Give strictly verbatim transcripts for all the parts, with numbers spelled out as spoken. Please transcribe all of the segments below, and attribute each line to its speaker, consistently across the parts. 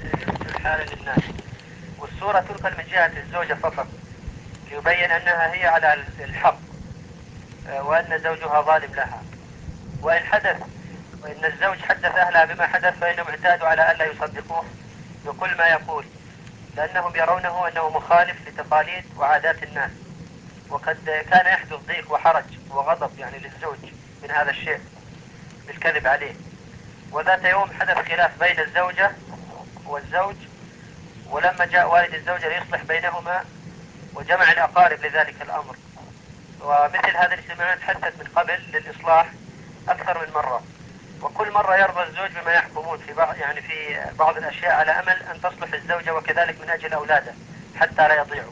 Speaker 1: الحالة للناس، والسورة تنقل من جهة الزوجة فقط ليبين أنها هي على الحق وأن زوجها ظالم لها. وإن حدث وإن الزوج حدث أهلها بما حدث فإنهم اعتادوا على ألا يصدقوه بكل ما يقول، لأنهم يرونه أنه مخالف لتقاليد وعادات الناس. وقد كان يحدث ضيق وحرج وغضب يعني للزوج من هذا الشيء بالكذب عليه. وذات يوم حدث خلاف بين الزوجة والزوج، ولما جاء والد الزوجة ليصلح بينهما وجمع الأقارب لذلك الأمر. ومثل هذه الاجتماعات حدثت من قبل للإصلاح أكثر من مرة، وكل مرة يرضى الزوج بما يحكمون في بعض يعني في بعض الأشياء على أمل أن تصلح الزوجة، وكذلك من أجل أولاده حتى لا يضيعوا.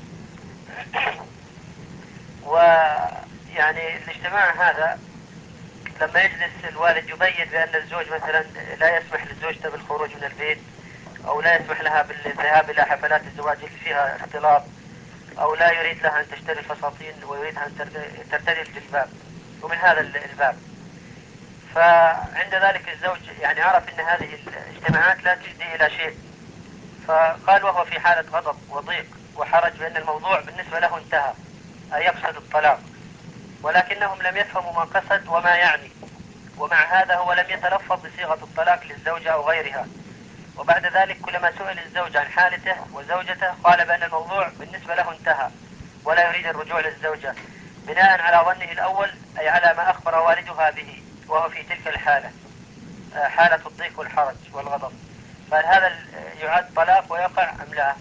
Speaker 1: ويعني الاجتماع هذا لما يجلس الوالد يبين بأن الزوج مثلا لا يسمح لزوجته بالخروج من البيت، أو لا يسمح لها بالذهاب إلى حفلات الزواج اللي فيها اختلاط، أو لا يريد لها أن تشتري الفساتين ويريدها أن ترتدي الجلباب ومن هذا الباب. فعند ذلك الزوج يعني عرف أن هذه الاجتماعات لا تجدي إلى شيء، فقال وهو في حالة غضب وضيق وحرج بأن الموضوع بالنسبة له انتهى، أي يقصد الطلاق. ولكنهم لم يفهموا ما قصد وما يعني، ومع هذا هو لم يتلفظ بصيغة الطلاق للزوجة أو غيرها. وبعد ذلك كلما سئل الزوج عن حالته وزوجته قال بأن الموضوع بالنسبة له انتهى ولا يريد الرجوع للزوجة، بناء على ظنه الأول أي على ما أخبر والدها به وهو في تلك الحالة، حالة الضيق والحرج والغضب. فهل هذا يعد طلاق ويقع أم لا؟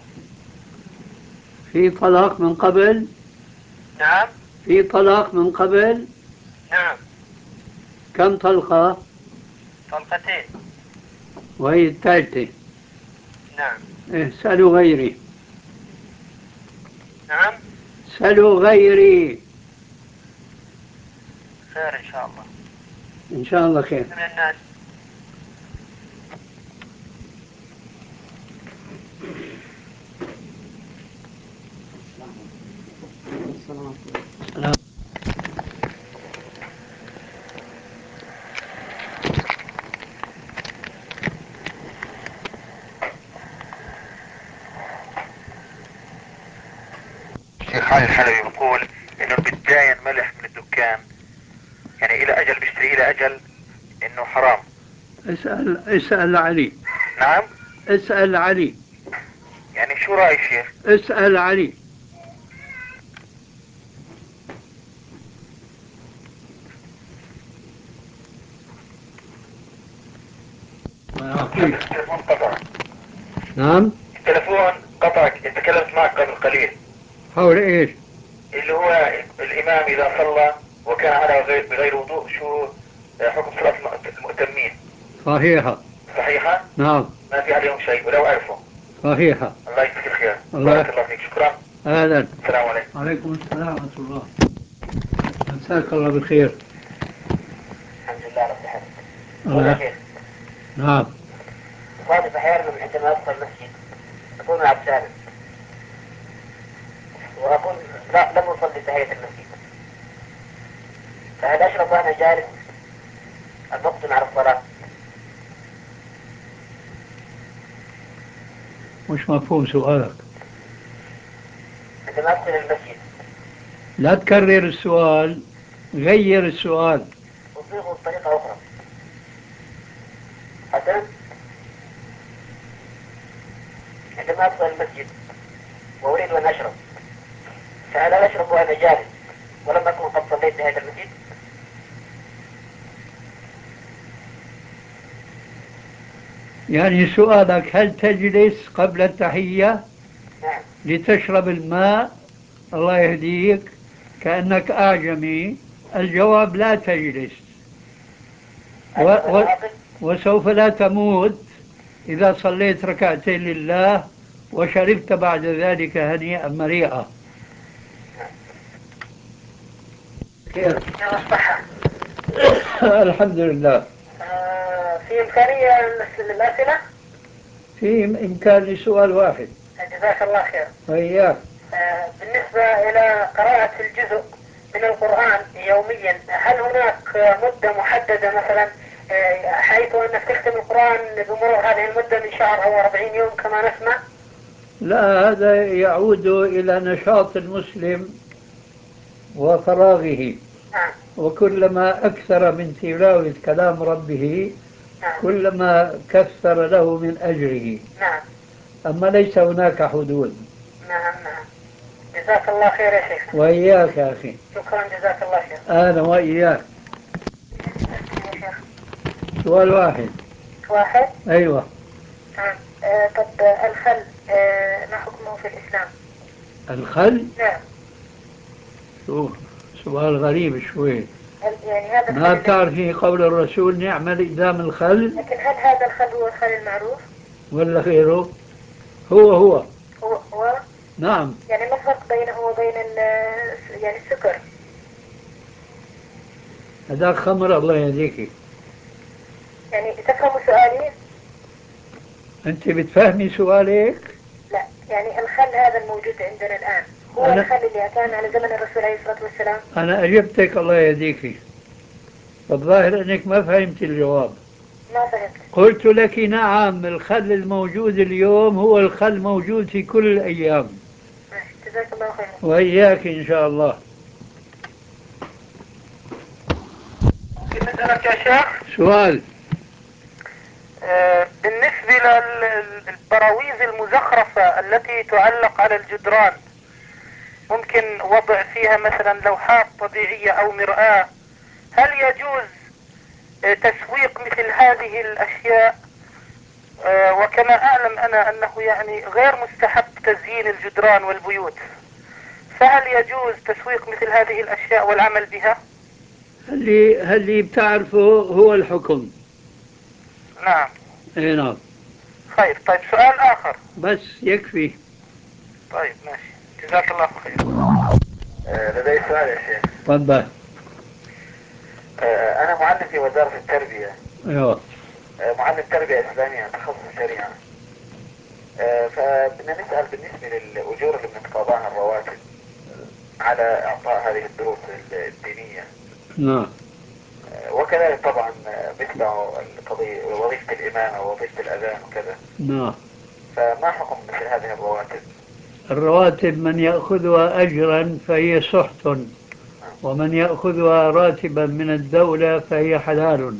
Speaker 2: في طلاق من قبل؟
Speaker 1: نعم.
Speaker 2: في طلاق من قبل؟
Speaker 1: نعم.
Speaker 2: كم طلقة؟
Speaker 1: طلقتين.
Speaker 2: وهي الثالثة.
Speaker 1: نعم.
Speaker 2: إيه، سألوا غيري.
Speaker 1: نعم.
Speaker 2: سألوا غيري.
Speaker 1: خير إن شاء الله.
Speaker 2: إن شاء الله خير.
Speaker 1: من الناس.
Speaker 2: السلام.
Speaker 3: الشيخ علي الحلبي بيقول انه بتداين ملح من الدكان، يعني الى اجل بيشتري الى اجل انه حرام.
Speaker 2: اسأل اسأل علي.
Speaker 3: نعم.
Speaker 2: اسأل علي.
Speaker 3: يعني شو رأي الشيخ؟
Speaker 2: اسأل علي.
Speaker 3: التلفون قطع.
Speaker 2: نعم.
Speaker 3: التلفون قطعك، تكلمت معك قبل قليل.
Speaker 2: حول ايش؟
Speaker 3: اللي هو الامام اذا صلى وكان على غير بغير وضوء شو حكم صلاة المؤتمين؟
Speaker 2: صحيحة.
Speaker 3: صحيحة؟
Speaker 2: نعم.
Speaker 3: ما في عليهم شيء ولو عرفوا.
Speaker 2: صحيحة.
Speaker 3: الله يجزيك الخير.
Speaker 2: الله.
Speaker 3: بارك الله فيك. شكرا.
Speaker 2: اهلا.
Speaker 3: السلام عليكم.
Speaker 2: وعليكم السلام ورحمة الله. مساك الله بالخير.
Speaker 3: الحمد لله على صحتك.
Speaker 2: الله. نعم.
Speaker 3: صادف احيانا عندما ادخل المسجد اكون مع السالم واكون لا لم اصلي تحية المسجد، فهل اشرب وانا جالس المقدم على الصلاة؟
Speaker 2: مش مفهوم سؤالك.
Speaker 3: عندما ادخل المسجد
Speaker 2: لا تكرر السؤال، غير السؤال.
Speaker 3: اصيغه بطريقة اخرى. حسنا، عندما ادخل المسجد واريد ان اشرب، فهل اشرب وانا جالس ولم اكن قد صليت تحية المسجد؟
Speaker 2: يعني سؤالك هل تجلس قبل التحية
Speaker 3: نعم.
Speaker 2: لتشرب الماء؟ الله يهديك، كأنك أعجمي. الجواب لا تجلس. و و وسوف لا تموت إذا صليت ركعتين لله وشربت بعد ذلك هنيئا مريئا. خير. الحمد لله.
Speaker 3: آه في إمكانية للأسئلة؟
Speaker 2: في إمكان لسؤال واحد.
Speaker 3: جزاك الله خير.
Speaker 2: وإياك.
Speaker 3: آه بالنسبة إلى قراءة الجزء من القرآن يوميا، هل هناك مدة محددة مثلا حيث أنك تختم القرآن بمرور هذه المدة من شهر أو أربعين يوم كما نسمع؟
Speaker 2: لا، هذا يعود إلى نشاط المسلم وفراغه،
Speaker 3: نعم.
Speaker 2: وكلما أكثر من تلاوة كلام ربه
Speaker 3: نعم.
Speaker 2: كلما كثر له من أجره.
Speaker 3: نعم.
Speaker 2: أما ليس هناك حدود.
Speaker 3: نعم. نعم. جزاك الله خير يا شيخ.
Speaker 2: وإياك يا أخي.
Speaker 3: شكرا، جزاك الله خير.
Speaker 2: أنا وإياك.
Speaker 3: يا شيخ
Speaker 2: سؤال واحد.
Speaker 3: واحد.
Speaker 2: أيوة.
Speaker 3: نعم. آه طب الخل آه ما حكمه في الإسلام؟
Speaker 2: الخل؟
Speaker 3: نعم.
Speaker 2: شو سؤال غريب شوي.
Speaker 3: يعني هذا
Speaker 2: ما
Speaker 3: الخل
Speaker 2: بتعرفي قول الرسول نعمل إقدام الخل؟
Speaker 3: لكن هل هذا الخل هو الخل المعروف
Speaker 2: ولا غيره؟ هو هو
Speaker 3: هو هو
Speaker 2: نعم.
Speaker 3: يعني ما الفرق بينه وبين يعني السكر؟
Speaker 2: هذا خمر، الله يهديكي.
Speaker 3: يعني تفهم سؤالي؟
Speaker 2: أنت بتفهمي سؤالك؟
Speaker 3: لا، يعني الخل هذا الموجود عندنا الآن هو
Speaker 2: أنا
Speaker 3: الخل اللي كان على زمن الرسول عليه الصلاة والسلام؟
Speaker 2: أنا أجبتك، الله يهديكي. الظاهر أنك ما فهمت الجواب.
Speaker 3: ما فهمت.
Speaker 2: قلت لك نعم، الخل الموجود اليوم هو الخل موجود في كل الأيام.
Speaker 3: جزاك الله خير.
Speaker 2: وإياك إن شاء الله.
Speaker 1: نسألك يا شيخ
Speaker 2: سؤال.
Speaker 1: آه بالنسبة للبراويز المزخرفة التي تعلق على الجدران، ممكن وضع فيها مثلا لوحات طبيعية أو مرآة، هل يجوز آه تسويق مثل هذه الأشياء؟ آه وكما أعلم أنا أنه يعني غير مستحب تزيين الجدران والبيوت، فهل يجوز تسويق مثل هذه الأشياء والعمل بها؟
Speaker 2: اللي اللي بتعرفه هو الحكم.
Speaker 1: نعم.
Speaker 2: اي نعم.
Speaker 1: خير. طيب سؤال آخر.
Speaker 2: بس يكفي.
Speaker 1: طيب ماشي، جزاك الله خير.
Speaker 4: آه لدي سؤال يا شيخ.
Speaker 2: تفضل.
Speaker 4: آه أنا معلم في وزارة التربية.
Speaker 2: ايوه.
Speaker 4: آه معلم تربية إسلامية تخصص شريعة. آه فبدنا نسأل بالنسبة للأجور اللي بنتقاضاها الرواتب على إعطاء هذه الدروس الدينية.
Speaker 2: نعم.
Speaker 4: آه وكذلك طبعا بيتبعوا القضية وظيفة الإمامة ووظيفة الأذان وكذا.
Speaker 2: نعم.
Speaker 4: فما حكم مثل هذه الرواتب؟
Speaker 2: الرواتب من يأخذها أجرا فهي سحت، ومن يأخذها راتبا من الدولة فهي حلال.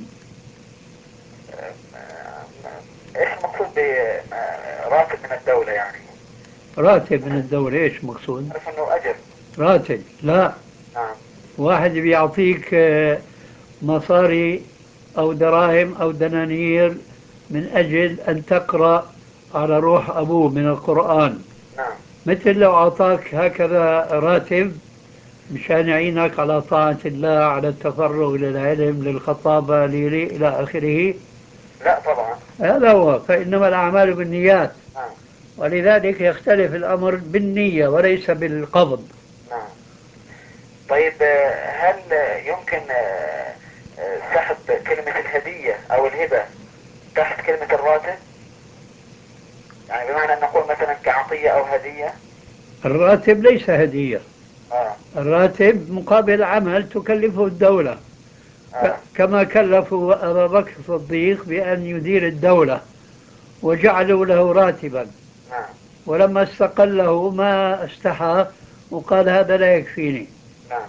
Speaker 4: ايش المقصود براتب من الدولة يعني؟
Speaker 2: راتب من الدولة ايش مقصود؟
Speaker 4: عرف انه اجر.
Speaker 2: راتب لا.
Speaker 4: نعم.
Speaker 2: واحد بيعطيك مصاري أو دراهم أو دنانير من أجل أن تقرأ على روح أبوه من القرآن.
Speaker 4: نعم.
Speaker 2: مثل لو أعطاك هكذا راتب مشان يعينك على طاعة الله، على التفرغ للعلم، للخطابة، لي إلى آخره.
Speaker 4: لا طبعا. هذا
Speaker 2: هو، فإنما الأعمال بالنيات.
Speaker 4: نعم.
Speaker 2: ولذلك يختلف الأمر بالنية وليس بالقبض.
Speaker 4: نعم. طيب هل يمكن سحب كلمة الهدية أو الهبة تحت كلمة الراتب؟ يعني بمعنى أن نقول مثلا كعطية أو هدية.
Speaker 2: الراتب ليس هدية.
Speaker 4: آه.
Speaker 2: الراتب مقابل عمل تكلفه الدولة.
Speaker 4: آه.
Speaker 2: كما كلفوا أبا بكر الصديق بأن يدير الدولة وجعلوا له راتبا.
Speaker 4: نعم.
Speaker 2: ولما استقله ما استحى وقال هذا لا يكفيني.
Speaker 4: نعم.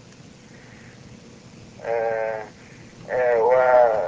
Speaker 4: آه. آه. و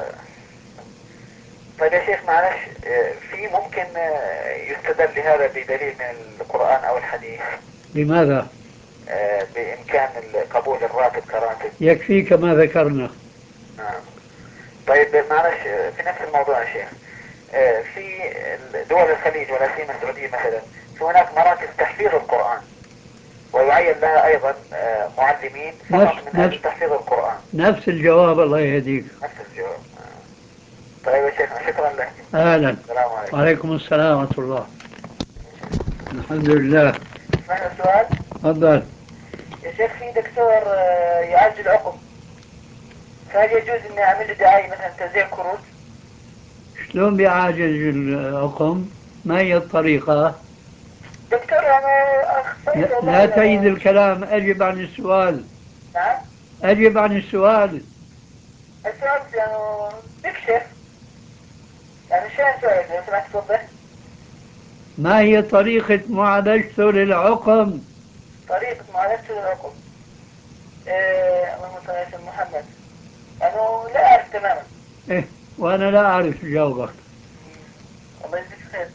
Speaker 4: طيب يا شيخ معلش، في ممكن يستدل لهذا بدليل من القرآن أو الحديث؟
Speaker 2: لماذا؟
Speaker 4: بإمكان قبول الراتب كراتب.
Speaker 2: يكفيك ما ذكرنا.
Speaker 4: نعم. طيب معلش في نفس الموضوع يا شيخ، في دول الخليج ولا سيما السعودية مثلا في هناك مراكز تحفيظ القرآن ويعين لها أيضا معلمين فقط من أجل تحفيظ القرآن.
Speaker 2: نفس الجواب، الله يهديك.
Speaker 4: نفس الجواب. طيب يا شيخ شكرا لك.
Speaker 2: أهلا.
Speaker 4: السلام عليكم.
Speaker 2: وعليكم السلام ورحمة الله. الحمد لله.
Speaker 3: معنا سؤال.
Speaker 2: تفضل.
Speaker 3: يا شيخ في دكتور يعالج العقم، فهل يجوز اني اعمل له دعاية مثلا توزيع كروت؟
Speaker 2: شلون بيعالج العقم؟ ما هي الطريقة؟
Speaker 3: دكتور انا اخصائي
Speaker 2: لا, لا تعيد الكلام، أجب عن السؤال.
Speaker 3: نعم.
Speaker 2: أجب عن السؤال.
Speaker 4: السؤال يعني بيكشف يعني شو سؤالك لو سمحت توضح؟
Speaker 2: ما هي طريقة معالجته للعقم؟
Speaker 4: طريقة معالجته للعقم. إيه اللهم صل على سيدنا محمد. أنا لا أعرف تماما.
Speaker 2: إيه وأنا لا أعرف جوابك.
Speaker 4: الله يجزيك خير.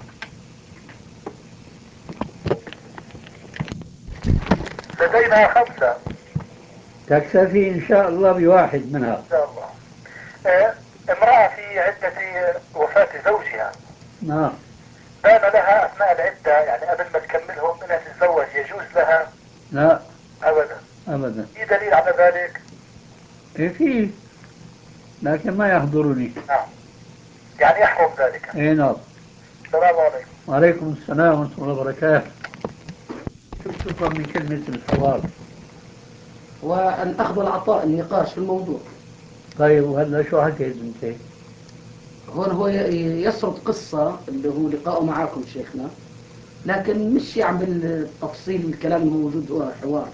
Speaker 4: لدينا خمسة.
Speaker 2: تكتفي إن شاء الله بواحد منها.
Speaker 4: إن شاء الله. إيه امرأة في عدة وفاة زوجها.
Speaker 2: نعم.
Speaker 4: بان لها أثناء العدة يعني قبل ما تكملهم أنها تتزوج يجوز لها؟
Speaker 2: لا
Speaker 4: أبدا.
Speaker 2: أبدا.
Speaker 4: في دليل على ذلك؟
Speaker 2: إيه فيه لكن ما يحضرني.
Speaker 4: نعم. يعني يحرم ذلك.
Speaker 2: إيه نعم.
Speaker 4: السلام عليكم.
Speaker 2: وعليكم السلام ورحمة الله وبركاته. شو تفهم من كلمة الحوار؟
Speaker 5: والأخذ والعطاء النقاش في الموضوع.
Speaker 2: طيب وهلا شو حكيت أنت؟
Speaker 5: هون هو يسرد قصة اللي هو لقاءه معاكم شيخنا، لكن مش يعني بالتفصيل الكلام الموجود هو حوار.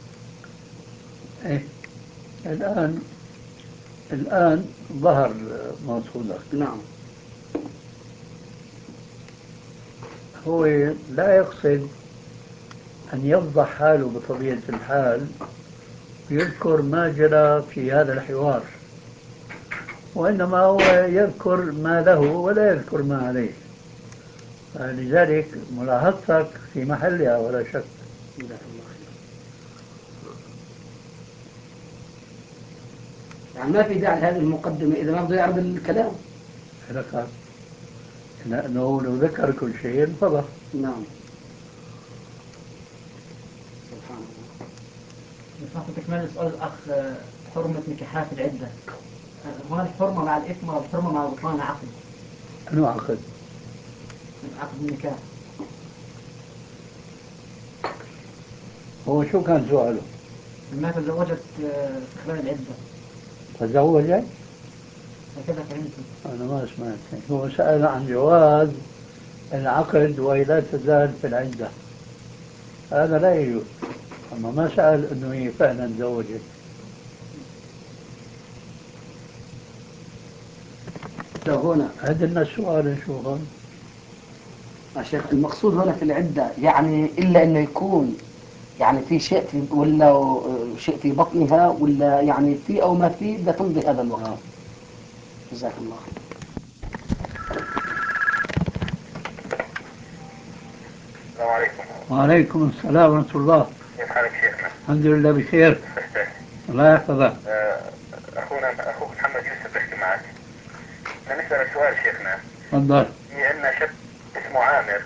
Speaker 2: إيه الآن الآن ظهر مقصودك.
Speaker 5: نعم.
Speaker 2: هو لا يقصد أن يفضح حاله بطبيعة الحال ويذكر ما جرى في هذا الحوار، وإنما هو يذكر ما له ولا يذكر ما عليه. لذلك ملاحظتك في محلها ولا شك.
Speaker 5: جزاك الله خير. يعني ما في داعي لهذه المقدمة إذا ما بده يعرض الكلام.
Speaker 2: حركات لأنه لو ذكر كل شيء انفضح.
Speaker 5: نعم. سبحان الله.
Speaker 6: بصراحة تكمل سؤال الأخ حرمة نكاحات العدة، هون الحرمة مع الإثم ولا الحرمة مع بطلان العقد؟
Speaker 2: أنو عقد؟
Speaker 6: عقد النكاح.
Speaker 2: هو شو كان سؤاله؟
Speaker 6: ما تزوجت في خلال العدة.
Speaker 2: تزوجت؟
Speaker 6: هكذا فهمت.
Speaker 2: أنا ما سمعت. هو سأل عن جواز العقد وهي لا تزال في العدة، هذا لا يجوز. أما ما سأل أنه هي فعلا تزوجت.
Speaker 5: هنا
Speaker 2: عندنا السؤال شو هون؟
Speaker 5: يا شيخ المقصود هنا في العدة يعني إلا أنه يكون يعني في شيء في ولا شيء في بطنها ولا يعني في أو ما في بدها تمضي هذا الوقت.
Speaker 2: آه.
Speaker 5: جزاك الله خير.
Speaker 4: السلام عليكم.
Speaker 2: وعليكم السلام ورحمة الله.
Speaker 4: كيف حالك شيخنا؟
Speaker 2: الحمد لله بخير. الله يحفظك.
Speaker 4: أخونا أخوك محمد يوسف بحكي معك. بدنا نسأل سؤال شيخنا.
Speaker 2: تفضل.
Speaker 4: في عندنا شاب اسمه عامر،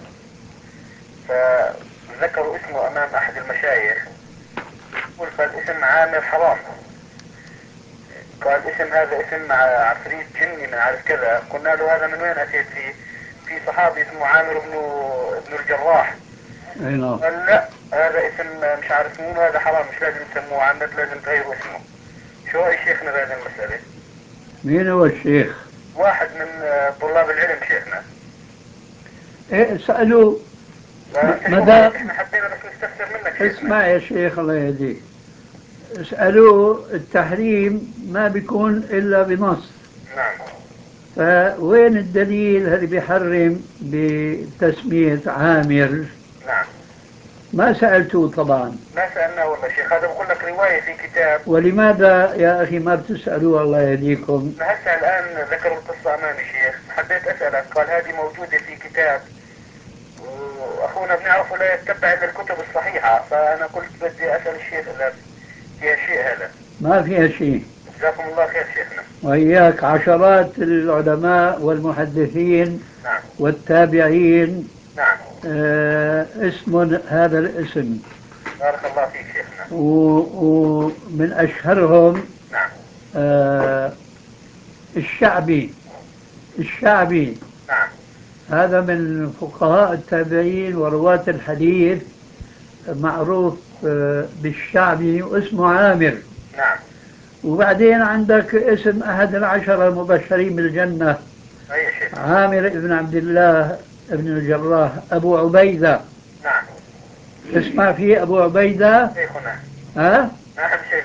Speaker 4: فذكروا اسمه أمام أحد المشايخ، قل فالاسم عامر حرام. قال اسم هذا اسم عفريت جني من عارف كذا. قلنا له هذا من وين أتيت فيه؟ في صحابي اسمه عامر بن ابن الجراح.
Speaker 2: أي نعم.
Speaker 4: قال لا هذا اسم مش عارف مين، هذا حرام مش لازم تسموه عامر، لازم تغيروا اسمه. شو رأي شيخنا بهذه المسألة؟
Speaker 2: مين هو الشيخ؟
Speaker 4: واحد من طلاب العلم شيخنا.
Speaker 2: إيه سألوا
Speaker 4: فانت شو
Speaker 2: ماذا؟
Speaker 4: رأيك؟ احنا حبينا بس نستفسر منك شيخنا.
Speaker 2: اسمع يا شيخ الله يهديك، اسألوا التحريم ما بيكون إلا بنص.
Speaker 4: نعم.
Speaker 2: فوين الدليل اللي بيحرم بتسمية عامر؟
Speaker 4: نعم.
Speaker 2: ما سألتوه طبعا.
Speaker 4: ما سألناه والله شيخ، هذا بقول لك رواية في كتاب.
Speaker 2: ولماذا يا أخي ما بتسألوه الله يهديكم؟
Speaker 4: هسه الآن ذكروا القصة أمامي شيخ، حبيت أسألك. قال هذه موجودة في كتاب وأخونا بنعرفه لا يتبع إلا الكتب الصحيحة، فأنا قلت بدي أسأل الشيخ إذا فيها شيء. هذا
Speaker 2: ما فيها شيء.
Speaker 4: جزاكم الله خير شيخنا.
Speaker 2: وإياك عشرات العلماء والمحدثين
Speaker 4: نعم.
Speaker 2: والتابعين
Speaker 4: نعم.
Speaker 2: آه اسم هذا الاسم،
Speaker 4: بارك الله فيك شيخنا.
Speaker 2: ومن أشهرهم
Speaker 4: نعم.
Speaker 2: آه الشعبي. الشعبي
Speaker 4: نعم.
Speaker 2: هذا من فقهاء التابعين ورواة الحديث، معروف آه بالشعبي واسمه عامر.
Speaker 4: نعم.
Speaker 2: وبعدين عندك اسم أحد العشرة المبشرين بالجنة،
Speaker 4: أي شيخ.
Speaker 2: عامر ابن عبد الله ابن الجراح أبو عبيدة.
Speaker 4: نعم.
Speaker 2: اسمع فيه أبو عبيدة.
Speaker 4: شيخنا.
Speaker 2: ها؟
Speaker 4: نعم شيخنا.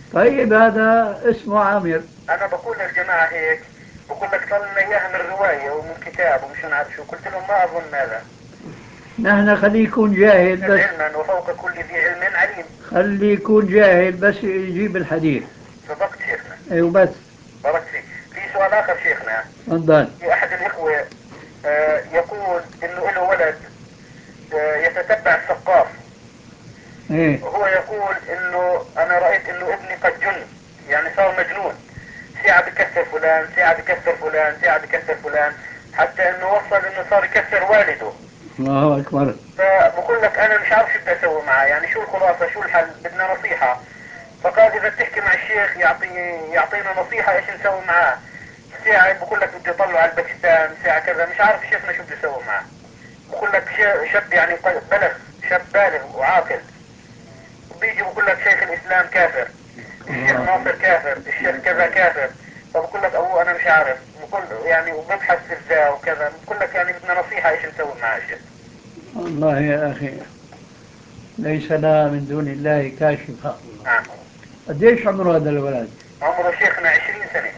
Speaker 2: طيب هذا اسمه عامر.
Speaker 4: انا بقول للجماعة هيك، بقول لك طلع لنا اياها من رواية ومن كتاب ومش عارف شو، قلت لهم ما اظن هذا.
Speaker 2: نحن خليه يكون جاهل بس.
Speaker 4: علما وفوق كل ذي علم عليم.
Speaker 2: خليه يكون جاهل بس يجيب الحديث.
Speaker 4: صدقت شيخنا.
Speaker 2: ايوه بس.
Speaker 4: بارك فيك. في سؤال اخر شيخنا.
Speaker 2: تفضل.
Speaker 4: في احد الاخوة آه يقول انه له ولد آه يتتبع الثقاف.
Speaker 2: ايه.
Speaker 4: وهو يقول انه انا رأيت انه ابني قد جن، يعني صار مجنون، ساعة بكسر فلان، ساعة بكسر فلان، ساعة بكسر فلان، حتى انه وصل انه صار يكسر والده.
Speaker 2: الله اكبر.
Speaker 4: فبقول لك انا مش عارف شو بدي اسوي معاه، يعني شو الخلاصة، شو الحل، بدنا نصيحة. فقال اذا بتحكي مع الشيخ يعطي يعطينا نصيحة ايش نسوي معاه. ساعة بقول لك بدي اطلعه على الباكستان، ساعة كذا، مش عارف شيخنا شو بدي اسوي معاه. بقول لك شاب يعني بلغ، شاب بالغ وعاقل، وبيجي بقول لك شيخ الاسلام كافر، الشيخ ناصر كافر، الشيخ كذا كافر. فبقول لك ابوه انا مش عارف، بقول يعني وببحث في الزا وكذا، بقول لك يعني بدنا نصيحة ايش نسوي معاه شيخ.
Speaker 2: والله يا اخي ليس لها من دون الله كاشفة.
Speaker 4: نعم.
Speaker 2: قديش عمره هذا الولد؟
Speaker 4: عمره شيخنا عشرين سنة.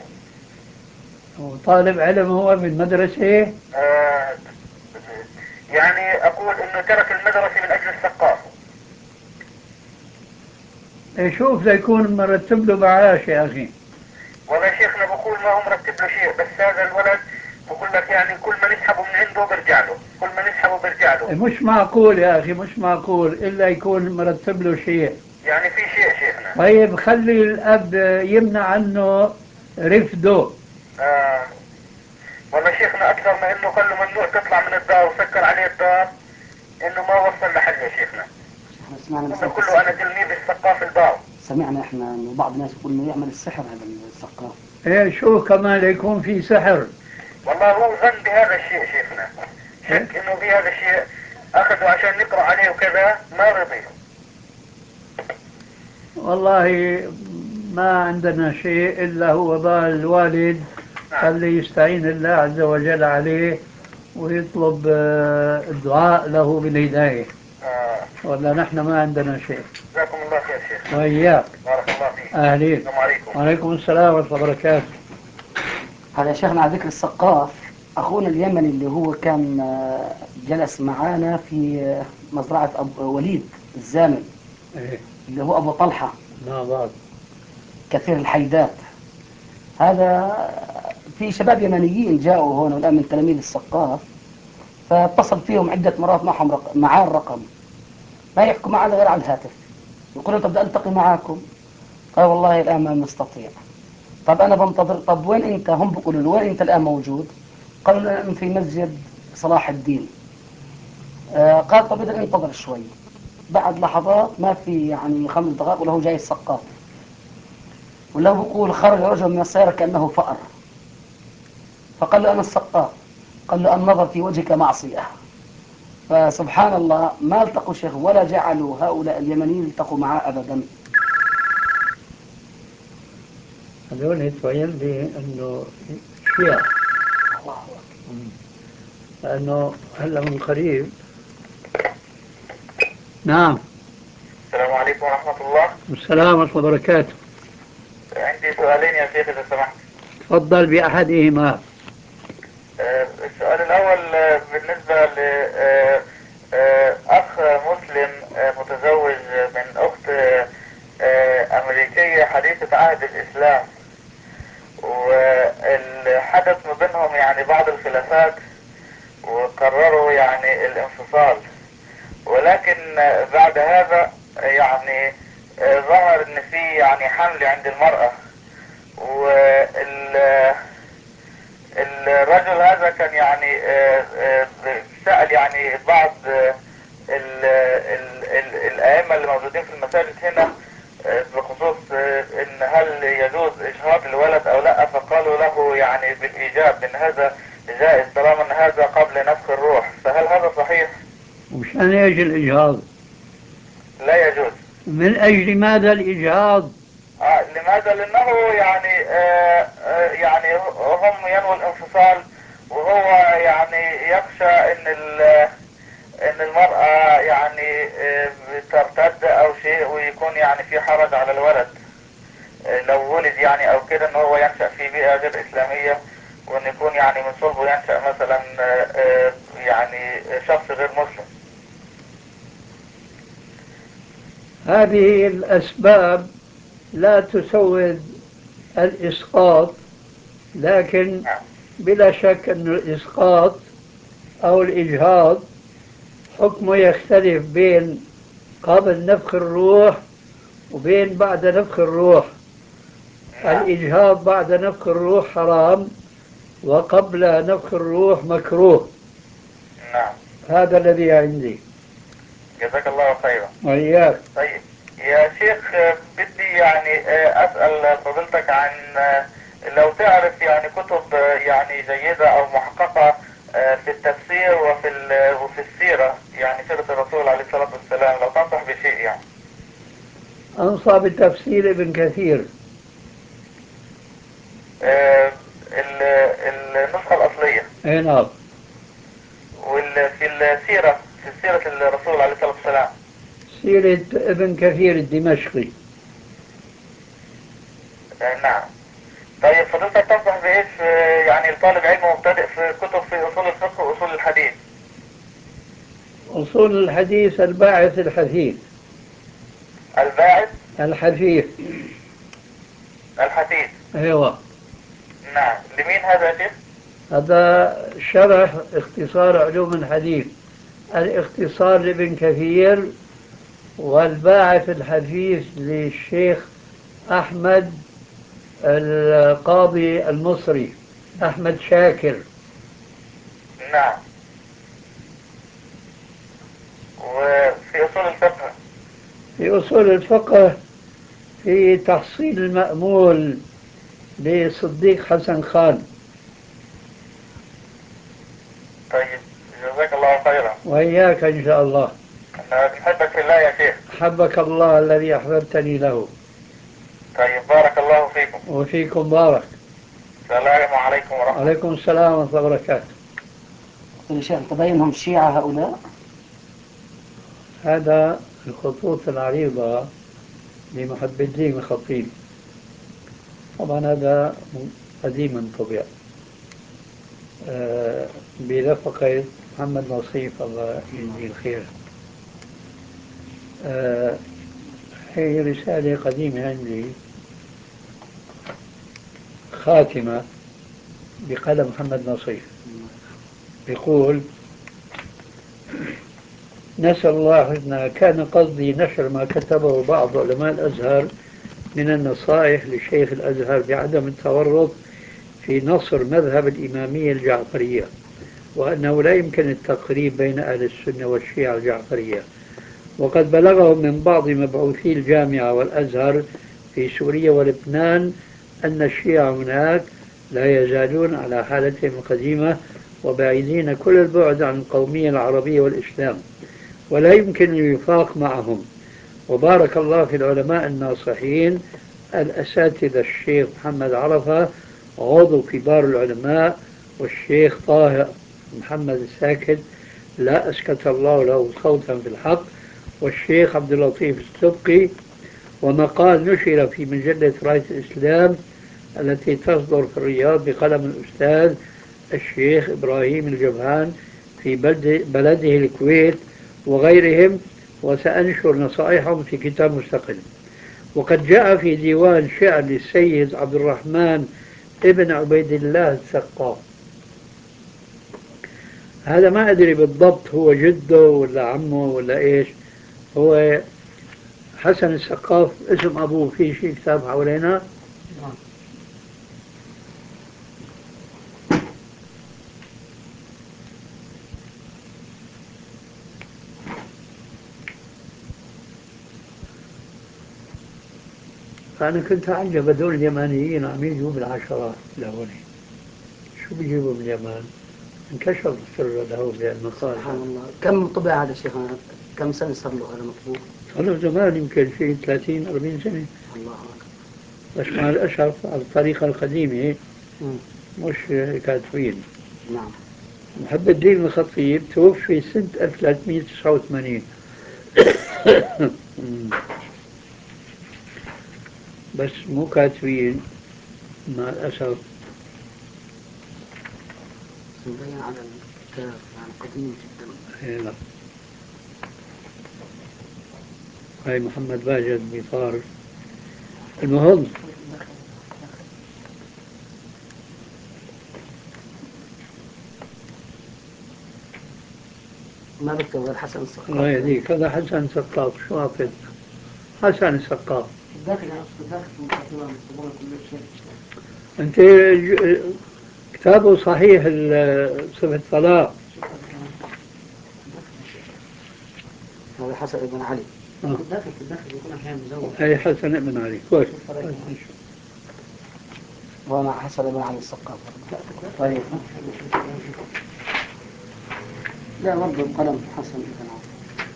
Speaker 2: وطالب علم هو في المدرسة؟
Speaker 4: آه يعني اقول انه ترك المدرسة من اجل الثقافة.
Speaker 2: إيه شوف ليكون مرتب له معاش يا اخي.
Speaker 4: والله شيخنا بقول ما هو مرتب له شيء، بس هذا الولد بقول لك يعني كل ما نسحبه من عنده برجع له، كل ما نسحبه برجع له.
Speaker 2: إيه مش معقول يا اخي، مش معقول الا يكون مرتب له شيء.
Speaker 4: يعني في شيء شيخنا.
Speaker 2: طيب خلي الاب يمنع عنه رفده.
Speaker 4: آه والله شيخنا اكثر ما انه قال له ممنوع تطلع من الدار وسكر عليه الدار، انه ما وصل لحل يا شيخنا.
Speaker 5: احنا سمعنا
Speaker 4: قلنا
Speaker 5: مسألة
Speaker 4: كله انا
Speaker 5: السحر.
Speaker 4: تلميذ الثقاف البار.
Speaker 5: سمعنا احنا انه بعض الناس يقول انه يعمل السحر هذا الثقاف.
Speaker 2: ايه شو كمان يكون في سحر.
Speaker 4: والله هو ظن بهذا الشيء شيخنا،
Speaker 2: إيه؟
Speaker 4: شك انه بهذا الشيء، اخذوا عشان نقرأ عليه وكذا ما رضي.
Speaker 2: والله ما عندنا شيء إلا هو ضال الوالد.
Speaker 4: نعم.
Speaker 2: خلي يستعين الله عز وجل عليه ويطلب آه، الدعاء له بالهداية.
Speaker 4: آه
Speaker 2: ولا نحن ما عندنا شيء.
Speaker 4: جزاكم الله خير شيخ.
Speaker 2: وإياك.
Speaker 4: بارك الله فيك.
Speaker 2: أهلين.
Speaker 4: السلام عليكم.
Speaker 2: وعليكم السلام ورحمة الله وبركاته.
Speaker 5: هذا يا شيخنا على ذكر الثقاف، اخونا اليمني اللي هو كان آه، جلس معانا في آه، مزرعة أبو وليد الزامل،
Speaker 2: إيه.
Speaker 5: اللي هو ابو طلحة
Speaker 2: ما بعد.
Speaker 5: كثير الحيدات. هذا في شباب يمنيين جاءوا هون والآن من تلاميذ الثقاف، فاتصل فيهم عدة مرات معهم رق... معاه الرقم، ما يحكوا معنا غير على الهاتف. يقول لهم طب بدي ألتقي معاكم، قال والله الآن ما نستطيع. طب أنا بنتظر، طب وين أنت؟ هم بيقولوا له وين أنت الآن موجود؟ قالوا الآن في مسجد صلاح الدين. آه قال طب بدنا ننتظر شوي. بعد لحظات ما في يعني خمس دقائق وله جاي الثقاف، وله بيقول خرج رجل من السيارة كأنه فأر، فقال له أنا السقاف، قال له النظر في وجهك معصية. فسبحان الله ما التقوا شيخ ولا جعلوا هؤلاء اليمنيين التقوا معه أبدا.
Speaker 2: هذول تبين لي أنه شيعة.
Speaker 5: الله أكبر.
Speaker 2: لأنه هلا من قريب. نعم.
Speaker 4: السلام عليكم ورحمة الله.
Speaker 2: السلام ورحمة الله وبركاته.
Speaker 4: عندي سؤالين يا شيخ اذا سمحت.
Speaker 2: تفضل بأحدهما.
Speaker 4: آه السؤال الاول آه بالنسبة ل آه آه اخ مسلم آه متزوج من اخت آه امريكية حديثة عهد الاسلام، والحدث ما بينهم يعني بعض الخلافات وقرروا يعني الانفصال، ولكن بعد هذا يعني ظهر ان في يعني حمل عند المرأة، والرجل هذا كان يعني سأل يعني بعض ال ال ال الائمة اللي موجودين في المساجد هنا بخصوص ان هل يجوز اجهاض الولد او لا، فقالوا له يعني بالايجاب ان هذا جائز طالما ان هذا قبل نفخ الروح، فهل هذا صحيح؟
Speaker 2: وشان ايش الإجهاض؟
Speaker 4: لا يجوز.
Speaker 2: من أجل ماذا الإجهاض؟
Speaker 4: آه لماذا؟ لانه يعني آه آه يعني هم ينووا الانفصال، وهو يعني يخشى ان ان المرأة يعني آه ترتد او شيء ويكون يعني في حرج على الولد، آه، لو ولد يعني او كده ان هو ينشأ في بيئة غير اسلامية، وان يكون يعني من صلبه ينشأ مثلا آه، آه، يعني شخص غير مسلم.
Speaker 2: هذه الأسباب لا تسوغ الإسقاط، لكن
Speaker 4: نعم.
Speaker 2: بلا شك أن الإسقاط أو الإجهاض حكمه يختلف بين قبل نفخ الروح وبين بعد نفخ الروح.
Speaker 4: نعم.
Speaker 2: الإجهاض بعد نفخ الروح حرام، وقبل نفخ الروح مكروه.
Speaker 4: نعم.
Speaker 2: هذا الذي عندي.
Speaker 4: جزاك الله خيرا.
Speaker 2: وإياك.
Speaker 4: طيب يا شيخ، آه، بدي يعني آه، أسأل فضيلتك عن آه، لو تعرف يعني كتب آه، يعني جيدة أو محققة آه، في التفسير وفي ال- وفي السيرة، يعني سيرة الرسول عليه الصلاة والسلام، لو تنصح بشيء يعني.
Speaker 2: أنصى بتفسير ابن كثير.
Speaker 4: آه، ال- النسخة الأصلية.
Speaker 2: أي نعم.
Speaker 4: وفي السيرة، في سيرة الرسول عليه الصلاة والسلام.
Speaker 2: سيرة ابن كثير الدمشقي.
Speaker 4: آه، نعم. طيب فضيلتك تنصح بإيش آه، يعني لطالب علم مبتدئ في كتب في أصول الفقه وأصول الحديث؟
Speaker 2: أصول الحديث الباعث الحثيث.
Speaker 4: الباعث
Speaker 2: الحثيث.
Speaker 4: الحديث.
Speaker 2: أيوة.
Speaker 4: نعم. لمين هذا يا شيخ؟
Speaker 2: هذا شرح اختصار علوم الحديث. الاختصار لابن كثير، والباعث الحثيث للشيخ أحمد القاضي المصري أحمد شاكر.
Speaker 4: نعم. وفي أصول الفقه؟
Speaker 2: في أصول الفقه في تحصيل المأمول لصديق حسن خان.
Speaker 4: طيب جزاك الله خيرا.
Speaker 2: وإياك إن شاء الله.
Speaker 4: أنا بنحبك في الله يا شيخ.
Speaker 2: حبك الله الذي أحببتني له.
Speaker 4: طيب بارك الله فيكم.
Speaker 2: وفيكم بارك.
Speaker 4: السلام عليكم ورحمة الله.
Speaker 2: عليكم السلام ورحمة الله وبركاته.
Speaker 5: يا شيخ تبينهم شيعة هؤلاء؟
Speaker 2: هذا الخطوط العريضة لمحب الدين الخطيب، طبعا هذا قديم من طبع أه برفقة محمد نصيف الله يجزيه الخير. أه هي رسالة قديمة عندي، خاتمة بقلم محمد نصيف، يقول: نسأل الله حسنا. كان قصدي نشر ما كتبه بعض علماء الأزهر من النصائح لشيخ الأزهر بعدم التورط في نصر مذهب الإمامية الجعفرية، وأنه لا يمكن التقريب بين أهل السنة والشيعة الجعفرية. وقد بلغهم من بعض مبعوثي الجامعة والأزهر في سوريا ولبنان أن الشيعة هناك لا يزالون على حالتهم القديمة وبعيدين كل البعد عن القومية العربية والإسلام، ولا يمكن الوفاق معهم. وبارك الله في العلماء الناصحين الأساتذة الشيخ محمد عرفة عضو كبار العلماء، والشيخ طاهر محمد الساكت لا أسكت الله له صوتا في الحق، والشيخ عبد اللطيف السبقي. ومقال نشر في مجلة راية الإسلام التي تصدر في الرياض بقلم الأستاذ الشيخ إبراهيم الجبهان في بلده الكويت وغيرهم، وسأنشر نصائحهم في كتاب مستقل. وقد جاء في ديوان شعر للسيد عبد الرحمن ابن عبيد الله السقاف. هذا ما أدري بالضبط هو جده ولا عمه ولا إيش. هو حسن السقاف اسم أبوه، في شيء كتاب حوالينا. فأنا كنت أعجب هذول اليمانيين عم يجوا بالعشرات لهون، شو بيجيبوا من اليمن؟ انكشف سر له بالمقال.
Speaker 5: سبحان الله. كم طبع هذا الشيخ؟ كم سنة صار له هذا مطبوع؟
Speaker 2: أنا زمان يمكن شيء ثلاثين أربعين سنة.
Speaker 5: الله أكبر.
Speaker 2: بس مع الأسف على الطريقة القديمة، مش كاتبين.
Speaker 5: نعم.
Speaker 2: محب الدين الخطيب توفي سنة ألف وثلاثمئة وتسعة وثمانين. بس مو كاتبين مع الأسف.
Speaker 5: مبين على الكتاب يعني قديم جدا.
Speaker 2: إيه لا. هاي محمد باجد بفارس. المهم
Speaker 5: ما بكتب غير حسن السقاف.
Speaker 2: الله يهديك، هذا حسن سقاف. شو أقصد؟ حسن السقاف.
Speaker 5: داخل يعني داخل في المقدمة من كل شيء.
Speaker 2: أنت ج- كتابه صحيح ال- صفة صلاة.
Speaker 5: هذا حسن ابن علي.
Speaker 2: آه.
Speaker 5: داخل في الداخل يكون أحيانا مزور.
Speaker 2: أي حسن ابن علي كويس.
Speaker 5: وأنا حسن ابن علي السقاف. طيب. لا برضه القلم حسن ابن علي.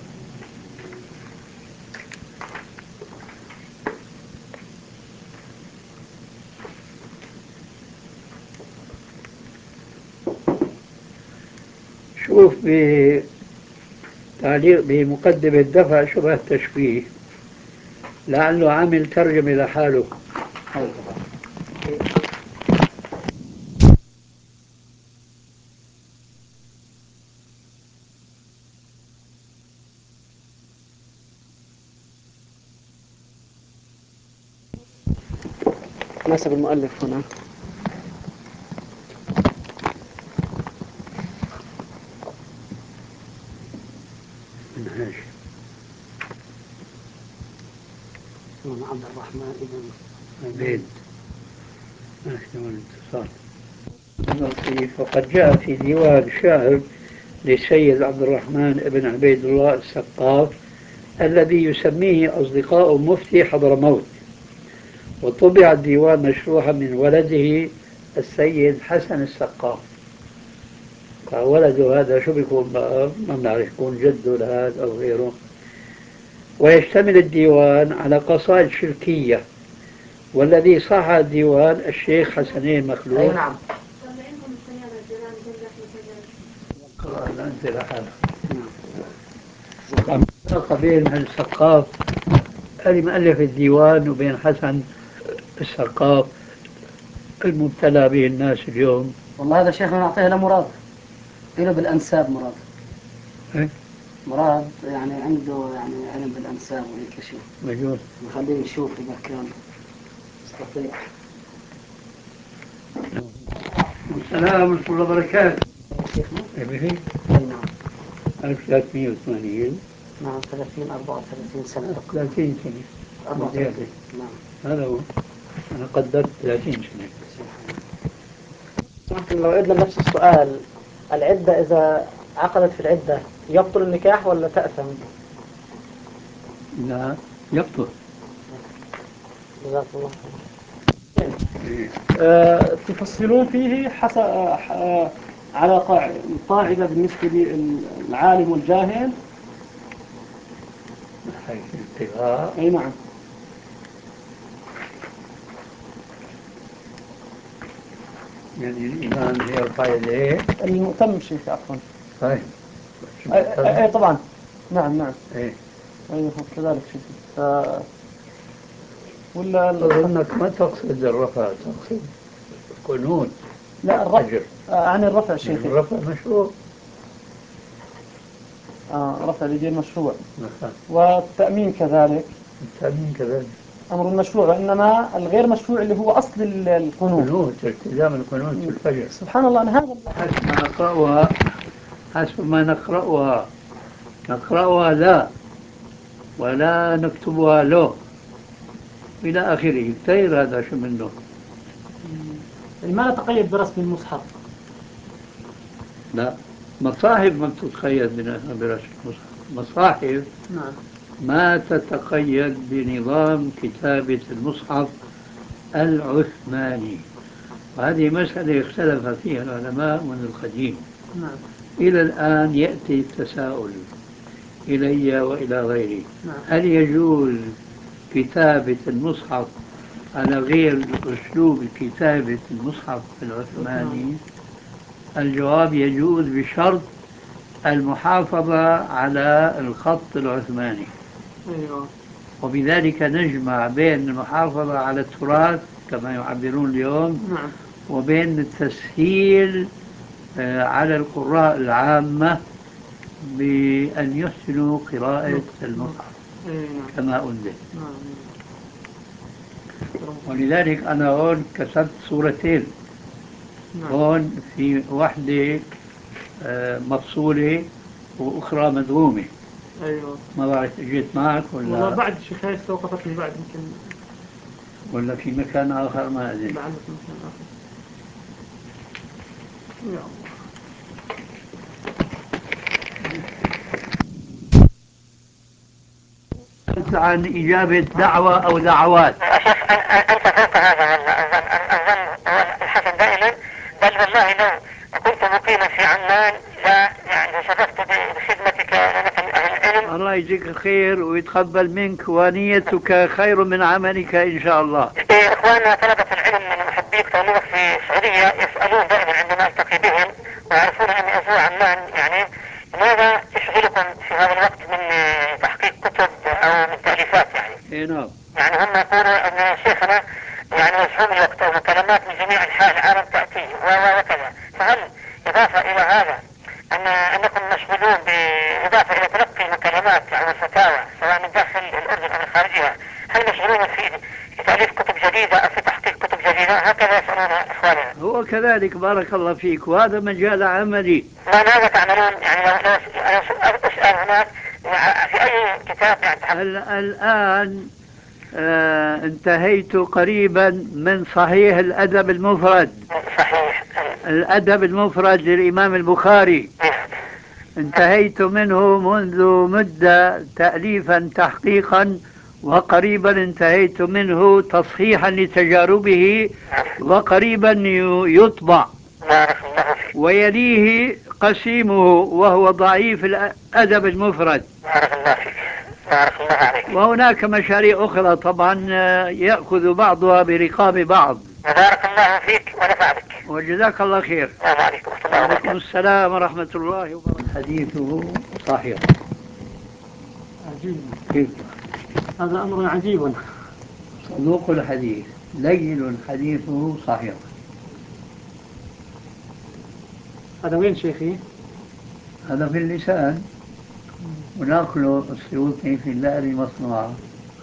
Speaker 2: شوف بتعليق بمقدمة دفع شبه التشبيه، لعله عامل ترجمة لحاله.
Speaker 5: نسب المؤلف هنا.
Speaker 2: منهاج
Speaker 5: من عبد الرحمن ابن
Speaker 2: عبيد الاتصال. وقد جاء في ديوان شعر للسيد عبد الرحمن ابن عبيد الله السقاف الذي يسميه أصدقاء مفتي حضرموت، وطبع الديوان مشروحا من ولده السيد حسن السقاف. فولده هذا شو بيكون بقى؟ ما بنعرف، يكون جده لهذا أو غيره. ويشتمل الديوان على قصائد شركية، والذي صح الديوان الشيخ حسنين مخلوق.
Speaker 5: أي نعم.
Speaker 2: أنت لحالك. الفرق بين السقاف اللي مؤلف الديوان وبين حسن السقاف المبتلى به الناس اليوم.
Speaker 5: والله هذا شيخنا نعطيه لمراد. له بالأنساب مراد.
Speaker 2: إيه؟
Speaker 5: مراد يعني عنده يعني علم بالأنساب وهيك شيء.
Speaker 2: مجنون.
Speaker 5: نخليه يشوف إذا كان يستطيع.
Speaker 2: السلام ورحمة الله وبركاته.
Speaker 5: شيخنا؟
Speaker 2: إيه
Speaker 5: أي نعم.
Speaker 2: ألف وثلاثمئة وثمانين.
Speaker 5: نعم ثلاثين أربعة وثلاثين سنة.
Speaker 2: ثلاثين سنة.
Speaker 5: أربعة وثلاثين. نعم.
Speaker 2: هذا هو. أنا قدرت ثلاثين سنة.
Speaker 6: لو عدنا نفس السؤال، العدة إذا عقدت في العدة يبطل النكاح ولا تأثم؟
Speaker 2: لا يبطل.
Speaker 6: جزاك الله خير. آه، تفصلون فيه حسب آه، على قاع- القاعدة بالنسبة للعالم والجاهل.
Speaker 2: حيث الانتقاء.
Speaker 6: أي نعم.
Speaker 2: يعني الإيمان هي القاعدة إيه؟
Speaker 6: المؤتم شيخ عفوا.
Speaker 2: طيب.
Speaker 6: أي أي طبعا. نعم نعم.
Speaker 2: إيه.
Speaker 6: أيوه كذلك شيخ. ف... ولا ال-
Speaker 2: أظنك ما تقصد الرفع، تقصد القنوت.
Speaker 6: لا الرفع.
Speaker 2: أجر.
Speaker 6: آه، عن الرفع شيخي.
Speaker 2: الرفع مشروع.
Speaker 6: آه رفع اليدين مشروع.
Speaker 2: مثلا
Speaker 6: والتأمين كذلك
Speaker 2: التأمين كذلك
Speaker 6: أمر مشروع، وإنما الغير مشروع اللي هو أصل ال- القنوت.
Speaker 2: قنوت، التزام القنوت في الفجر.
Speaker 6: سبحان الله أنا هذا
Speaker 2: حسب ما نقرأها حسب ما نقرأها نقرأها لا ولا نكتبها له إلى آخره. كثير هذا شو منه.
Speaker 6: يعني ما نتقيد برسم المصحف.
Speaker 2: لا، مصاحف ما بتتقيد بن- برسم المصحف. مصاحف
Speaker 6: نعم.
Speaker 2: ما تتقيد بنظام كتابة المصحف العثماني، وهذه مسألة اختلف فيها العلماء منذ القديم.
Speaker 6: نعم.
Speaker 2: إلى الآن يأتي التساؤل إلي وإلى غيري:
Speaker 6: نعم.
Speaker 2: هل يجوز كتابة المصحف على غير أسلوب كتابة المصحف العثماني؟ الجواب: يجوز بشرط المحافظة على الخط العثماني.
Speaker 6: أيوه.
Speaker 2: وبذلك نجمع بين المحافظة على التراث كما يعبرون اليوم
Speaker 7: نعم.
Speaker 2: وبين التسهيل على القراء العامة بأن يحسنوا قراءة المصحف كما أنزل. ولذلك أنا هون كتبت صورتين. هون في واحدة مفصولة وأخرى مدغومة.
Speaker 7: أيوة.
Speaker 2: ما بعرف اجيت معك ولا
Speaker 7: والله بعد شيخ هاي استوقفتني بعد يمكن
Speaker 2: ولا في مكان آخر ما أدري.
Speaker 7: لعل في مكان آخر. يا الله.
Speaker 2: عن إجابة دعوة أو دعوات.
Speaker 3: أنت فوق هذا الظن الحسن دائما، بل والله لو كنت مقيما في عمان لا يعني شرفت بخدمتك مثل أهل العلم.
Speaker 2: الله يجزيك الخير ويتقبل منك ونيتك خير من عملك إن شاء الله.
Speaker 3: إخواننا طلبة العلم من محبيك طالوه في السعودية يسألون دائما عندما ألتقي بهم ويعرفون أني أزور عمان يعني ماذا يشغلكم في هذا الوقت من تحقيق كتب أو من تأليفات يعني.
Speaker 2: إيه نعم.
Speaker 3: يعني هم يقولوا أن شيخنا يعني مزحوم الوقت ومكالمات من جميع أنحاء العالم تأتيه وكذا، فهل إضافة إلى هذا أن أنكم مشغولون بإضافة إلى تلقي مكالمات عن الفتاوى سواء من داخل الأردن أو من خارجها، هل مشغولون في تأليف كتب جديدة أو في تحقيق كتب جديدة؟ هكذا يسألون إخواننا.
Speaker 2: هو كذلك بارك الله فيك، وهذا مجال عملي.
Speaker 3: ماذا تعملون يعني لو أنا أسأل هناك في أي كتاب يعني؟
Speaker 2: الآن آه انتهيت قريبا من صحيح الأدب المفرد.
Speaker 3: صحيح.
Speaker 2: الأدب المفرد للإمام البخاري انتهيت منه منذ مدة تأليفا تحقيقا، وقريبا انتهيت منه تصحيحا لتجاربه، وقريبا يطبع. ويليه قسيمه وهو ضعيف الأدب المفرد. وهناك مشاريع أخرى طبعا يأخذ بعضها برقاب بعض.
Speaker 3: بارك الله فيك ونفع بك.
Speaker 2: وجزاك الله خير.
Speaker 3: السلام عليكم ورحمة الله وبركاته.
Speaker 2: وعليكم السلام ورحمة الله وبركاته. حديثه صحيح.
Speaker 7: عجيب.
Speaker 2: كيف؟
Speaker 7: هذا أمر عجيب.
Speaker 2: صدوق الحديث لين حديثه صحيح.
Speaker 7: هذا وين شيخي؟
Speaker 2: هذا في اللسان، وناقله السيوطي في اللائل المصنوعة،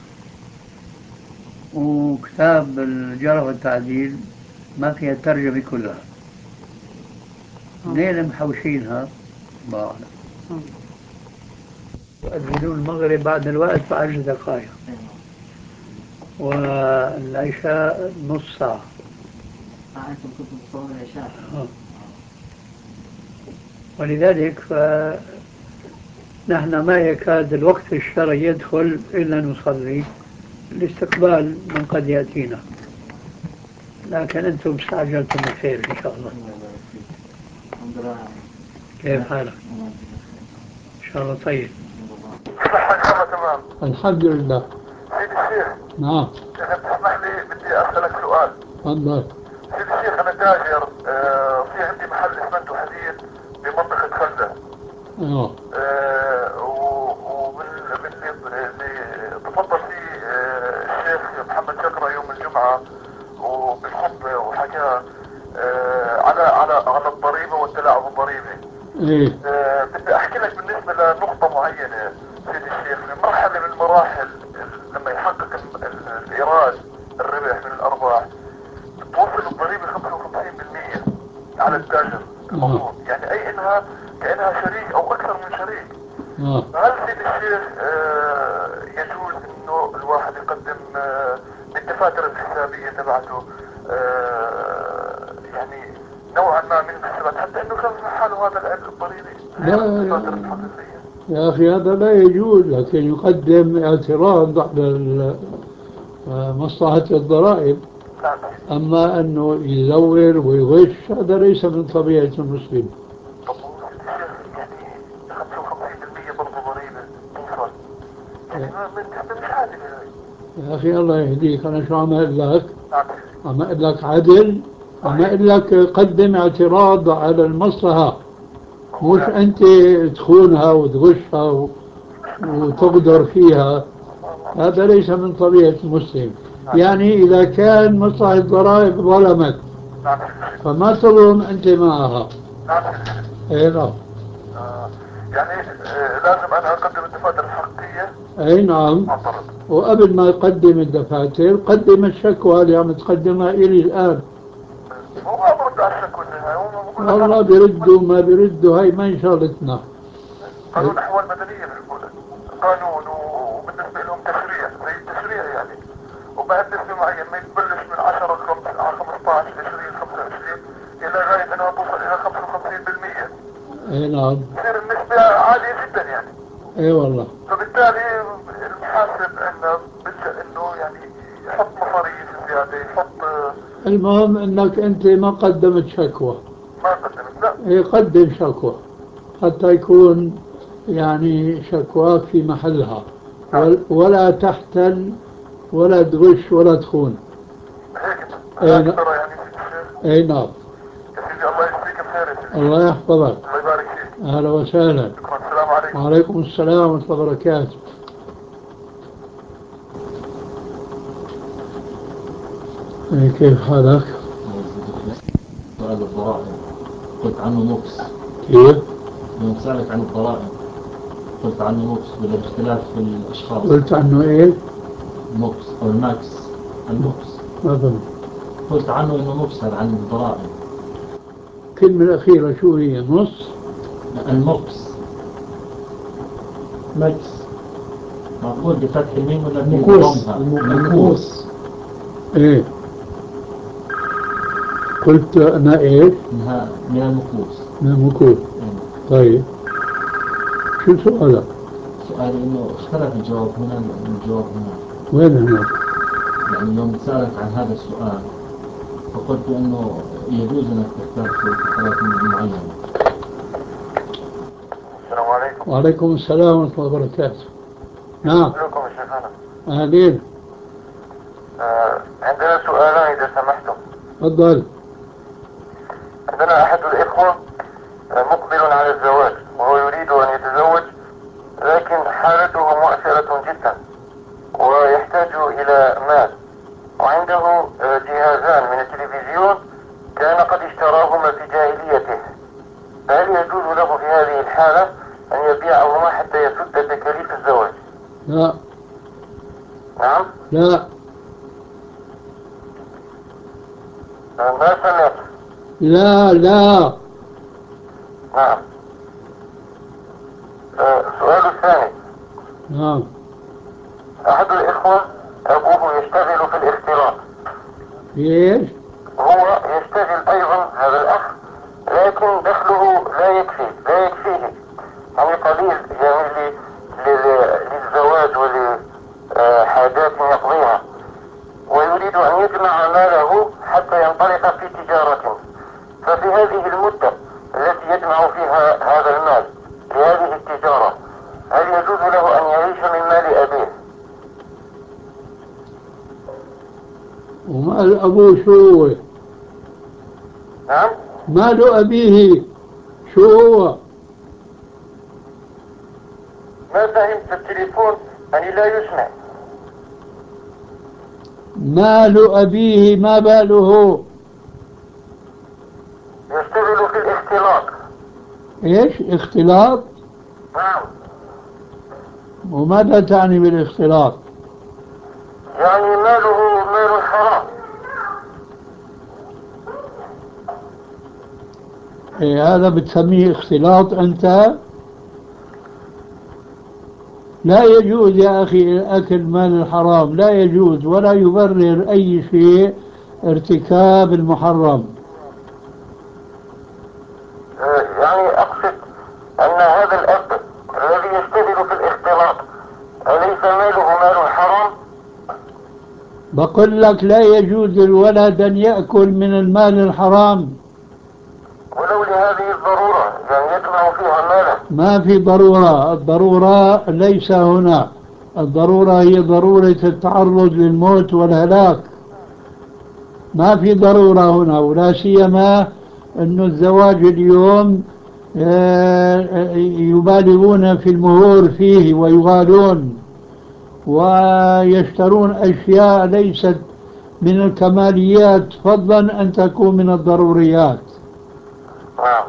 Speaker 2: وكتاب الجرح والتعديل ما فيها الترجمة كلها. ليه محوشينها؟ ما أعلم. يؤذنون المغرب بعد الوقت بعشر دقائق، والعشاء نص ساعة.
Speaker 6: أنتم كنتم تصلون العشاء.
Speaker 2: ولذلك فنحن ما يكاد الوقت الشرعي يدخل إلا نصلي الاستقبال من قد يأتينا، لكن أنتم استعجلتم الخير إن شاء الله. كيف حالك؟ إن شاء الله طيب. الحمد لله.
Speaker 8: سيدي الشيخ.
Speaker 2: نعم.
Speaker 8: إذا تسمح لي بدي أسألك سؤال.
Speaker 2: تفضل.
Speaker 8: سيدي الشيخ أنا تاجر، آه في عندي محل إسمنت وحديد بمنطقة خلدة.
Speaker 2: أيوه.
Speaker 8: آه واللي تفضل فيه آه الشيخ محمد شكرة يوم الجمعة وبالخطبة وحكى آه على على على الضريبة والتلاعب الضريبي.
Speaker 2: إيه.
Speaker 8: آه بدي أحكي لك بالنسبة لنقطة معينة سيدي الشيخ، في مرحلة من المراحل لما يحقق الإيراد الربح من الأرباح توصل الضريبة خمسة وخمسين بالمئة على التاجر المفروض، يعني أي إنها كأنها شريك أو أكثر من شريك. فهل سيدي الشيخ آه يجوز إنه الواحد يقدم آه بالدفاتر الحسابية تبعته آه يعني نوعا ما من الحسابات حتى إنه كان حاله هذا العبء الضريبي غير الدفاتر الحقيقية؟
Speaker 2: يا أخي هذا لا يجوز، لكن يقدم اعتراض على مصلحة الضرائب. أما أنه يزور ويغش هذا ليس من طبيعة المسلم.
Speaker 8: طب يعني خمسة وخمسين بالمئة برضه ضريبة توصل، يعني مش عادل
Speaker 2: يا أخي الله يهديك، أنا شو عم أقول لك؟ عم أقول لك عدل، عم أقول لك قدم اعتراض على المصلحة، مش أنت تخونها وتغشها وتقدر فيها. هذا ليس من طبيعة المسلم. يعني إذا كان مصلحة الضرائب ظلمت
Speaker 8: نعم.
Speaker 2: فما تظلم أنت معها.
Speaker 8: نعم.
Speaker 2: أي نعم.
Speaker 8: آه. يعني آه لازم أنا أقدم الدفاتر الحقيقية.
Speaker 2: أي نعم.
Speaker 8: معترض.
Speaker 2: وقبل ما يقدم الدفاتر قدم الشكوى اللي عم تقدمها إلي الآن.
Speaker 8: هو ما برد على الشكوى النهائي، هو بقول لك
Speaker 2: والله بيردوا ما بيردوا، هاي ما شغلتنا.
Speaker 8: قانون أحوال مدنية بيقول قانون، وبالنسبة لهم تشريع زي التشريع يعني، وبعد نسبة معين ما تبلش من عشرة خمسطعش عشرين خمسة وعشرين إلى غاية أنها توصل إلى خمسة وخمسين بالمية.
Speaker 2: اي نعم.
Speaker 8: تصير النسبة عالية جدا يعني.
Speaker 2: اي والله.
Speaker 8: فبالتالي المحاسب انه بلجأ انه يعني يحط مصاريف زيادة، يحط.
Speaker 2: المهم انك انت ما قدمت شكوى.
Speaker 8: ما قدمت لا.
Speaker 2: اي قدم شكوى حتى يكون يعني شكواك في محلها.
Speaker 8: نعم.
Speaker 2: ولا تحتل ولا تغش ولا تخون.
Speaker 8: هيك
Speaker 2: اي
Speaker 8: هيك
Speaker 2: نعم.
Speaker 8: ترى يعني سيدي الشيخ.
Speaker 2: اي نعم.
Speaker 8: يا سيدي الله يجزيك بخير يا سيدي.
Speaker 2: الله يحفظك.
Speaker 8: الله يبارك فيك.
Speaker 2: اهلا وسهلا.
Speaker 8: شكرا. السلام عليكم.
Speaker 2: وعليكم السلام ورحمة الله وبركاته. اي كيف حالك؟
Speaker 9: سؤال الضرائب قلت عنه نقص.
Speaker 2: كيف؟
Speaker 9: يوم سألك عن الضرائب قلت عنه نقص بالاختلاف في الأشخاص.
Speaker 2: قلت عنه ايه؟
Speaker 9: نقص أو الماكس. النقص
Speaker 2: ما فهمت.
Speaker 9: قلت عنه إنه نقص عن الضرائب.
Speaker 2: الكلمة الأخيرة شو هي؟ نص؟
Speaker 9: النقص ماكس مقول بفتح الميم ولا بضمها؟ النقوص.
Speaker 2: ايه قلت انا ايه؟
Speaker 9: إنها من النقوص.
Speaker 2: من المكوس. طيب شو سؤالك؟
Speaker 9: سؤالي إنه اختلف الجواب هنا من الجواب هنا.
Speaker 2: وين هناك؟
Speaker 9: يعني يوم سألت عن هذا السؤال فقلت إنه يجوز أنك تختار في حالات معينة.
Speaker 8: السلام عليكم.
Speaker 2: وعليكم السلام ورحمة الله وبركاته. نعم.
Speaker 8: شكرا يا شيخنا.
Speaker 2: أهلين.
Speaker 8: آه عندنا سؤالان إذا سمحتم.
Speaker 2: تفضل.
Speaker 8: عندنا أحد الإخوة مقبل على الزواج وهو يريد أن يتزوج، لكن حالته مؤثرة جدا ويحتاج إلى مال، وعنده جهازان من التلفزيون كان قد اشتراهما في جاهليته، فهل يجوز له في هذه الحالة أن يبيعهما حتى يسد تكاليف الزواج؟
Speaker 2: لا.
Speaker 8: نعم.
Speaker 2: لا.
Speaker 8: ما سمعت.
Speaker 2: لا لا.
Speaker 8: نعم. السؤال الثاني.
Speaker 2: نعم.
Speaker 8: أحد الإخوة أبوه يشتغل في الاختلاط.
Speaker 2: ايش؟
Speaker 8: هو يشتغل أيضا هذا الأخ، لكن دخله لا يكفي لا يكفيه يعني قليل يعني للزواج ولحاجات يقضيها، ويريد أن يجمع ماله حتى ينطلق في تجارة. ففي هذه المدة التي يجمع فيها هذا المال لهذه التجارة هل يجوز له أن يعيش من مال أبيه؟
Speaker 2: ومال أبوه شو هو؟
Speaker 8: نعم.
Speaker 2: مال أبيه شو هو؟
Speaker 8: ما فهمت التليفون يعني لا يسمع.
Speaker 2: مال أبيه ما باله؟
Speaker 8: يشتغل في الاختلاط.
Speaker 2: ايش؟ اختلاط؟
Speaker 8: نعم.
Speaker 2: وماذا تعني بالاختلاط؟
Speaker 8: يعني ماله مال حرام.
Speaker 2: إيه هذا بتسميه اختلاط أنت؟ لا يجوز يا أخي أكل مال الحرام، لا يجوز ولا يبرر أي شيء ارتكاب المحرم.
Speaker 8: يعني أقصد أن هذا الأب الذي يشتغل في الاختلاط أليس ماله مال حرام؟
Speaker 2: بقول لك لا يجوز للولد أن يأكل من المال الحرام
Speaker 8: ولو لهذه الضرورة يعني يجمع فيها مالا.
Speaker 2: ما في ضرورة. الضرورة ليس هنا، الضرورة هي ضرورة التعرض للموت والهلاك. ما في ضرورة هنا، ولا سيما أن الزواج اليوم يبالغون في المهور فيه ويغالون، ويشترون أشياء ليست من الكماليات فضلا أن تكون من الضروريات.
Speaker 8: نعم.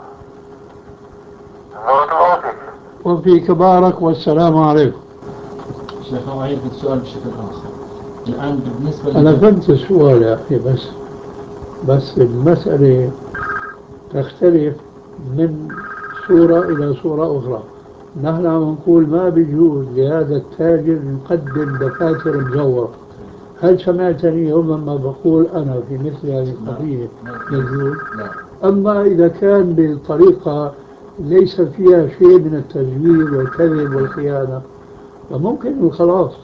Speaker 8: بارك الله فيك.
Speaker 2: وفيك بارك، والسلام عليكم.
Speaker 9: شيخ أعيد السؤال بشكل آخر. الآن بالنسبة
Speaker 2: أنا فهمت السؤال يا أخي، بس بس المسألة تختلف من صورة إلى صورة أخرى. نحن عم نقول ما بيجوز لهذا التاجر يقدم دفاتر مزورة. هل سمعتني يوما ما بقول أنا في مثل هذه القضية يجوز؟ أما إذا كان بطريقة ليس فيها شيء من التزوير والكذب والخيانة فممكن خلاص.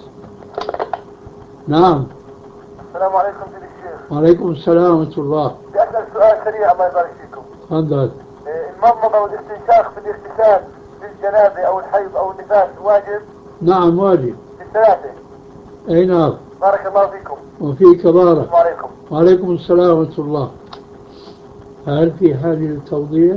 Speaker 2: نعم.
Speaker 8: السلام عليكم سيدي الشيخ.
Speaker 2: وعليكم السلام ورحمة الله.
Speaker 8: بدي أسأل سؤال سريع الله يبارك فيكم.
Speaker 2: تفضل.
Speaker 8: المضمضة والاستنشاق في الاغتسال للجنابة أو الحيض أو النفاس واجب؟
Speaker 2: نعم واجب.
Speaker 8: في الثلاثة؟
Speaker 2: أي نعم.
Speaker 8: بارك الله فيكم.
Speaker 2: وفيك بارك.
Speaker 8: السلام عليكم.
Speaker 2: وعليكم السلام ورحمة الله. هل في حاجة للتوضيح؟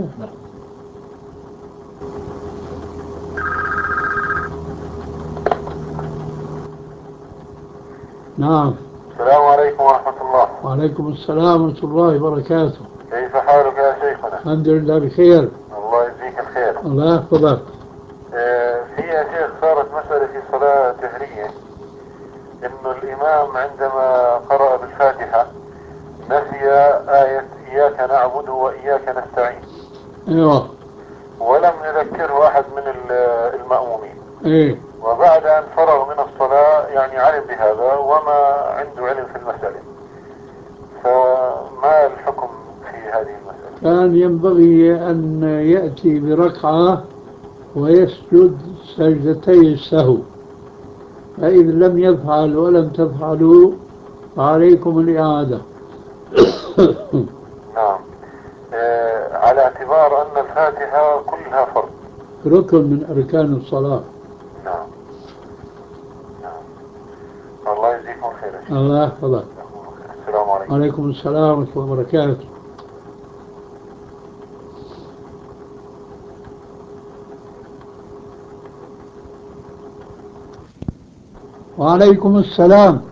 Speaker 2: نعم.
Speaker 8: السلام عليكم ورحمة الله.
Speaker 2: وعليكم السلام ورحمة الله وبركاته.
Speaker 8: كيف حالك يا شيخنا؟
Speaker 2: الحمد لله بخير.
Speaker 8: الله يجزيك الخير.
Speaker 2: الله يحفظك.
Speaker 8: آه في يا شيخ صارت مسألة في صلاة جهرية إنه الإمام عندما قرأ بالفاتحة نسي آية إياك نعبد وإياك نستعين.
Speaker 2: ايوه.
Speaker 8: ولم يذكره أحد من المأمومين.
Speaker 2: ايه.
Speaker 8: وبعد أن فرغ من الصلاة يعني علم بهذا وما عنده علم في المسألة، فما الحكم في هذه المسألة؟
Speaker 2: كان ينبغي أن يأتي بركعة ويسجد سجدتي السهو، فإذا لم يفعل ولم تفعلوا فعليكم الإعادة.
Speaker 8: نعم. آه على اعتبار أن الفاتحة كلها فرض.
Speaker 2: ركن من أركان الصلاة.
Speaker 8: نعم. نعم. الله يجزيكم خير.
Speaker 2: الله يحفظك.
Speaker 8: السلام عليكم.
Speaker 2: وعليكم السلام ورحمة الله وبركاته. وعليكم السلام.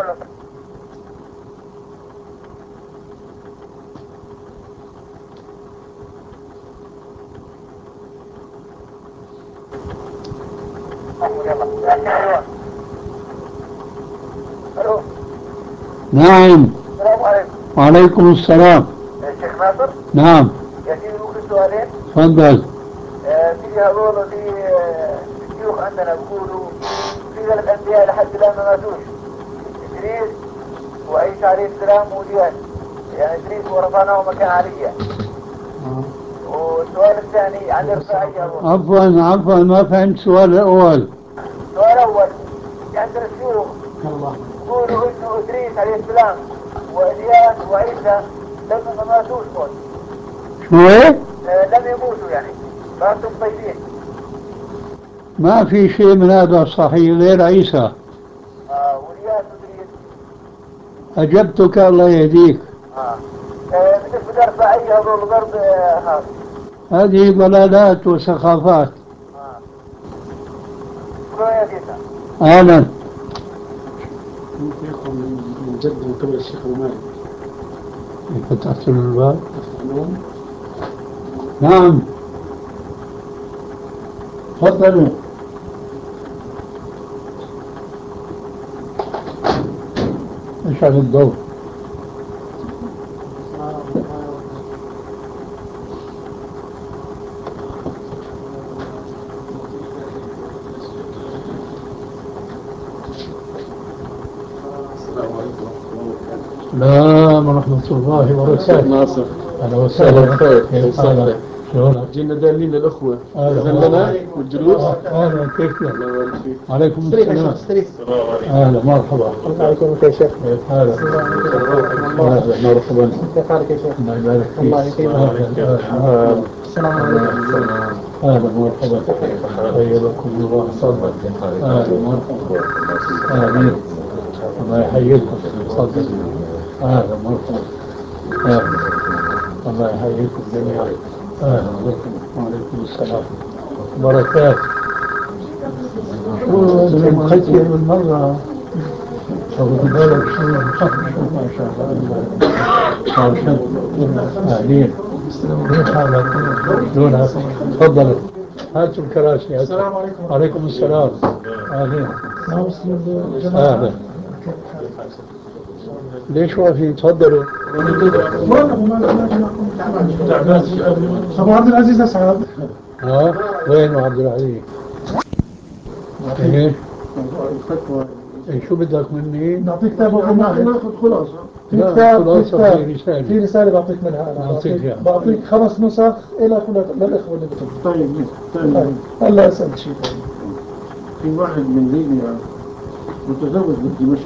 Speaker 2: نعم.
Speaker 8: السلام عليكم.
Speaker 2: وعليكم السلام.
Speaker 8: الشيخ ناصر.
Speaker 2: نعم.
Speaker 8: يا سيدي ممكن سؤالين؟
Speaker 2: تفضل.
Speaker 8: آه في هذول في الشيوخ عندنا بيقولوا في ثلاث انبياء لحد الان ما ماتوش، ادريس وعيسى عليه السلام وديان، يعني ادريس ورفعناه مكان عليا. والسؤال الثاني عن الرفاعية.
Speaker 2: عفوا عفوا ما فهمت السؤال الأول.
Speaker 8: السؤال الأول عندنا الشيوخ يقولوا إنه إدريس عليه السلام وإلياس وعيسى لم ما ماتوش موت.
Speaker 2: شو إيه؟
Speaker 8: آه لم يموتوا يعني ماتوا طيبين.
Speaker 2: ما في شيء من هذا صحيح غير عيسى.
Speaker 8: آه وإلياس وإدريس.
Speaker 2: أجبتك الله يهديك.
Speaker 8: آه. آه بالنسبة للرفاعية هذول ضرب هذا.
Speaker 2: هذه ضلالات وسخافات.
Speaker 8: آه. شكرا يا سيدنا.
Speaker 2: أهلا.
Speaker 10: ممكن يكون من جد من قبل الشيخ أبو مالك.
Speaker 2: فتحت الباب. نعم. تفضلوا. اشعل الضوء. السلام ورحمة الله وبركاته.
Speaker 10: ناصر.
Speaker 2: أهلا وسهلا.
Speaker 10: كيف حالك؟ شلونك؟ جينا دالين للأخوة. أهلا لنا والجلوس.
Speaker 2: أهلا كيف لك؟
Speaker 10: الله يبارك فيك.
Speaker 2: وعليكم السلام. أهلا مرحبا.
Speaker 10: الله يكرمك يا شيخ.
Speaker 2: كيف حالك؟ أهلا مرحبا.
Speaker 10: كيف حالك يا شيخ؟
Speaker 2: الله يبارك فيك.
Speaker 10: الله يكرمك. السلام عليكم.
Speaker 2: أهلا مرحبا. حياكم الله. تفضل. أهلا مرحبا. آمين. الله يحييكم. تفضل. أهلا مرحبا. أهلا. الله يحييكم جميعا. أهلا بكم. وعليكم السلام. بركات. والقتل بالمرة أو بالك شو صح شو ما شاء الله صار شد أهلين كيف حالك؟ شلونك؟ تفضلوا هاتوا الكراسي هاتوا. السلام عليكم. وعليكم السلام. أهلين. أهلا. ليش واقفين؟ تفضلوا.
Speaker 10: أبو عبد العزيز أسعد.
Speaker 2: ها وين عبد العزيز؟ ايه إيه شو بدك مني؟
Speaker 10: نعطيك كتاب أبو مالك. ناخذ خلاصة. في
Speaker 2: لا،
Speaker 10: كتاب
Speaker 2: خلاصة
Speaker 10: في
Speaker 2: في رسالة.
Speaker 10: في رسالة بعطيك منها أنا.
Speaker 2: نعطيك
Speaker 10: بعطيك,
Speaker 2: إياها.
Speaker 10: بعطيك خمس نسخ إلى للإخوة اللي بتحب.
Speaker 3: طيب طيب
Speaker 10: هلا أسأل شيء ثاني.
Speaker 3: في واحد من ليبيا متزوج من دمشق،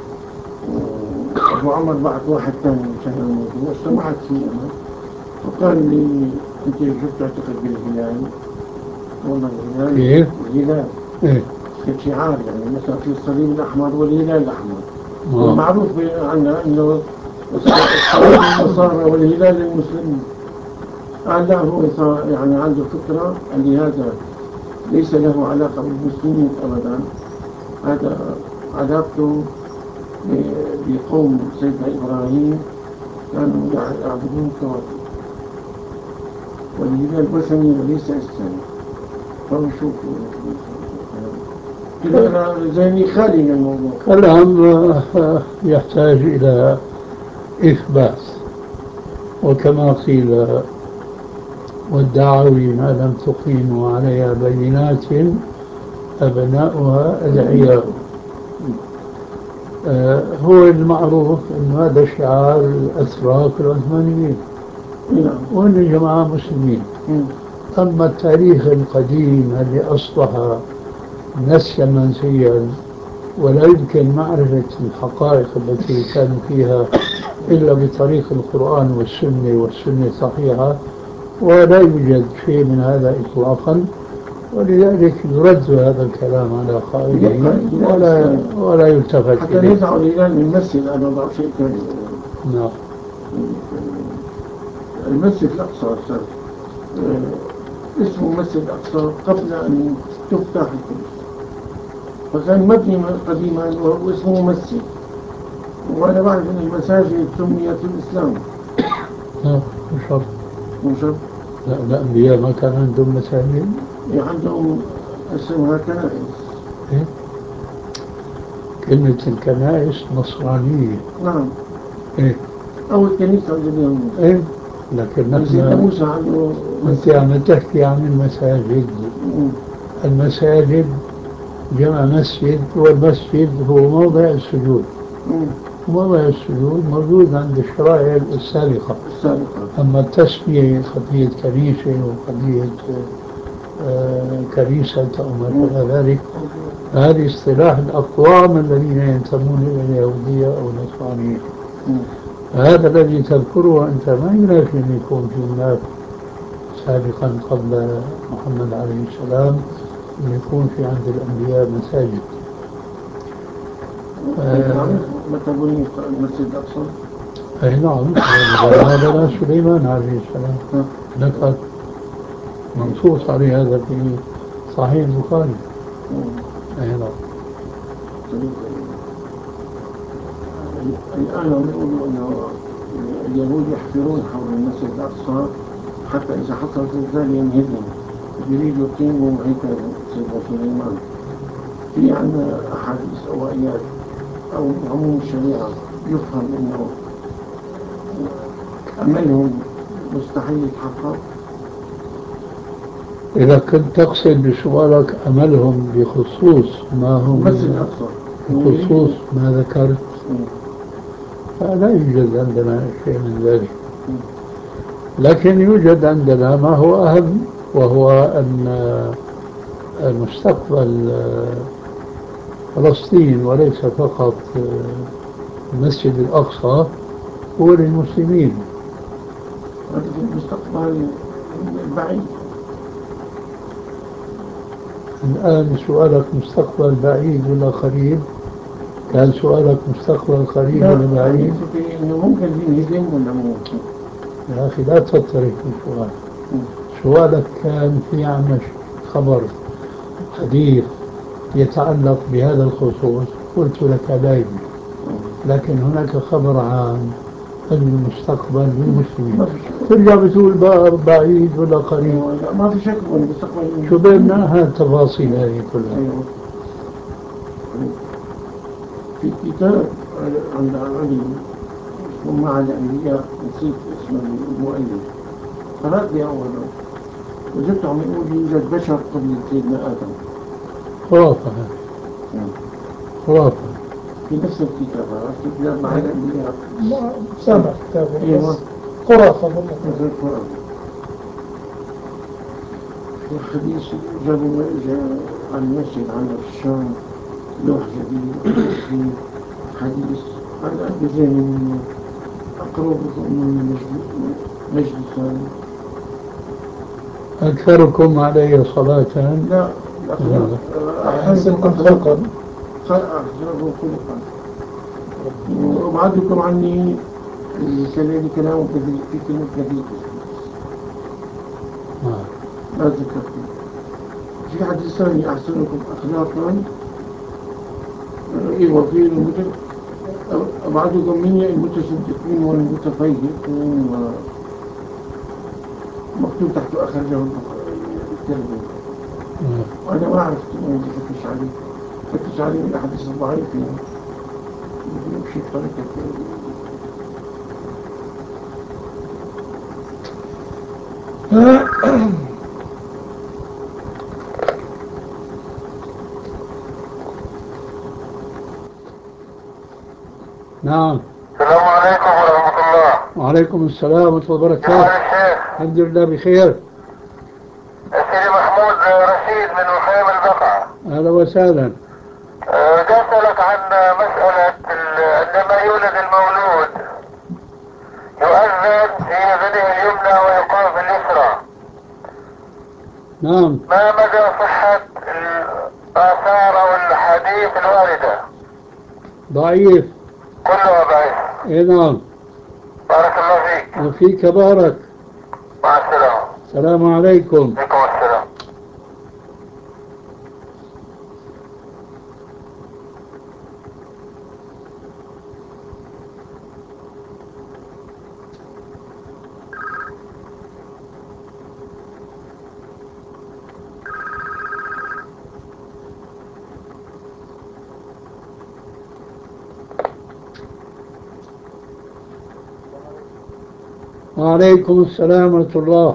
Speaker 3: وأبو عمر بعت واحد ثاني مشان الموضوع، اجتمعت فيه أنا وقال لي أنت شو بتعتقد بالهلال؟ والله الهلال
Speaker 2: كيف؟
Speaker 3: الهلال
Speaker 2: إيه
Speaker 3: كشعار، يعني مثلا في الصليب الأحمر والهلال الأحمر.
Speaker 2: آه.
Speaker 3: والمعروف عنا أنه الصليب للنصارى والهلال للمسلمين. قال لا، هو يعني عنده فكرة أن هذا ليس له علاقة بالمسلمين أبدا، هذا علاقته بقوم سيدنا إبراهيم كانوا يعبدون كواكب، والهلال وثني وليس إسلامي. فهو شوفوا كده أنا ذهني خالي من الموضوع.
Speaker 2: الأمر يحتاج إلى إثبات، وكما قيل والدعاوي ما لم تقيموا عليها بينات أبناؤها أدعياء. آه هو المعروف أن هذا شعار الأتراك العثمانيين وأن جماعة مسلمين. أما التاريخ القديم الذي أصبح نسيا منسيا ولا يمكن معرفة الحقائق التي كانوا فيها إلا بطريق القرآن والسنة والسنة الصحيحة، ولا يوجد شيء من هذا إطلاقا، ولذلك يرد هذا الكلام على قائله ولا ولا يلتفت
Speaker 3: حتى
Speaker 2: إليه.
Speaker 3: نزعوا الهلال من المسجد. أنا أضع شيء ثاني.
Speaker 2: نعم.
Speaker 3: المسجد الأقصى أستاذ اسمه مسجد الأقصى قبل أن تفتح القدس، فكان مبني قديما واسمه مسجد. وأنا بعرف أن المساجد سميت في الإسلام.
Speaker 2: ها مش شرط.
Speaker 3: مش شرط.
Speaker 2: لا الأنبياء ما كان عندهم مساجد؟
Speaker 3: عندهم اسمها كنائس.
Speaker 2: إيه؟ كلمة الكنائس نصرانية.
Speaker 3: نعم.
Speaker 2: إيه؟
Speaker 3: أو الكنيسة عند اليهود.
Speaker 2: إيه؟ لكن نحن
Speaker 3: موسى عنده
Speaker 2: أنت عم تحكي عن المساجد.
Speaker 3: مم.
Speaker 2: المساجد جمع مسجد، والمسجد هو موضع السجود.
Speaker 3: مم.
Speaker 2: موضع السجود موجود عند الشرائع السابقة.
Speaker 3: السابقة.
Speaker 2: أما التسمية قضية كنيسة وقضية آه كنيسة أو ما شابه ذلك، هذه اصطلاح الأقوام الذين ينتمون إلى اليهودية أو النصرانية. هذا الذي تذكره أنت ما ينافي أن يكون في هناك سابقا قبل محمد عليه السلام أن يكون في عند الأنبياء مساجد.
Speaker 3: متى بني المسجد الأقصى؟
Speaker 2: أي نعم، هذا بنى سليمان عليه السلام، ذكر منصوص عليه هذا في صحيح البخاري. أي نعم.
Speaker 3: الآن يقولوا أنه اليهود يحفرون حول المسجد الأقصى حتى إذا حصل زلزال ينهدم، يريدوا يقيموا هيكل سيدنا سليمان. في عندنا أحاديث أو آيات أو عموم الشريعة يفهم أنه أملهم مستحيل يتحقق.
Speaker 2: إذا كنت تقصد بسؤالك أملهم بخصوص ما هم
Speaker 3: المسجد الأقصى
Speaker 2: بخصوص ما ذكرت، فلا يوجد عندنا شيء من ذلك. لكن يوجد عندنا ما هو أهم، وهو أن مستقبل فلسطين وليس فقط المسجد الأقصى هو للمسلمين.
Speaker 3: هذا في المستقبل البعيد.
Speaker 2: الآن سؤالك مستقبل بعيد ولا قريب؟ كان سؤالك مستقبل قريب ولا بعيد؟
Speaker 3: إنه ممكن ينهدم ولا ممكن؟
Speaker 2: يا أخي لا تترك السؤال. سؤالك كان في عنا خبر حديث يتعلق بهذا الخصوص قلت لك لا يجوز، لكن هناك خبر عام المستقبل للمسلمين ترجع بتقول بقى بعيد ولا قريب،
Speaker 10: ما في شك المستقبل
Speaker 2: شو بدنا هالتفاصيل هذه كلها.
Speaker 10: أيوة. في كتاب عند علي اسمه مع الأنبياء، نسيت اسم المؤلف، قرأت لي أولا وجدته عم يقول يوجد بشر قبل سيدنا آدم.
Speaker 2: خرافة خرافة
Speaker 10: في نفس الكتاب في كتاب مع الأنبياء
Speaker 11: سامع كتاب
Speaker 10: أيوة
Speaker 11: خرافة والله
Speaker 10: خرافة. الحديث جابوا جاء عن مسجد عندنا في الشام لوح جديد في حديث عن أبي زين منه أقربكم من مجلسا
Speaker 2: أكثركم علي صلاة.
Speaker 10: لا
Speaker 11: أحسنكم خلقا
Speaker 10: أحسنكم خلقا وأبعدكم عني كلام كلام كثير في كلمة كثير ما ذكرت. في حديث ثاني أحسنكم أخلاقا إيه وفي أبعدكم مني المتصدقون والمتفيهقون مكتوب تحت أخرجه الترمذي. وأنا ما عرفت أن أفتش عليه فتش عليه من الأحاديث الضعيفة يمشي بطريقة
Speaker 2: نعم.
Speaker 8: السلام عليكم ورحمة الله.
Speaker 2: وعليكم السلام ورحمة الله وبركاته.
Speaker 8: كيف الشيخ؟
Speaker 2: الحمد لله بخير.
Speaker 8: سيدي محمود رشيد من وخيم البقعة.
Speaker 2: أهلا وسهلا.
Speaker 8: أه بدي أسألك عن مسألة عندما يولد المولود يؤذن في يده اليمنى ويقام في اليسرى.
Speaker 2: نعم.
Speaker 8: ما مدى صحة الآثار أو الحديث الواردة؟
Speaker 2: ضعيف.
Speaker 8: كلها ضعيف.
Speaker 2: اي نعم.
Speaker 8: بارك الله فيك.
Speaker 2: وفيك بارك.
Speaker 8: مع السلامة.
Speaker 2: السلام عليكم.
Speaker 8: عليكم السلام.
Speaker 2: وعليكم السلام ورحمة الله.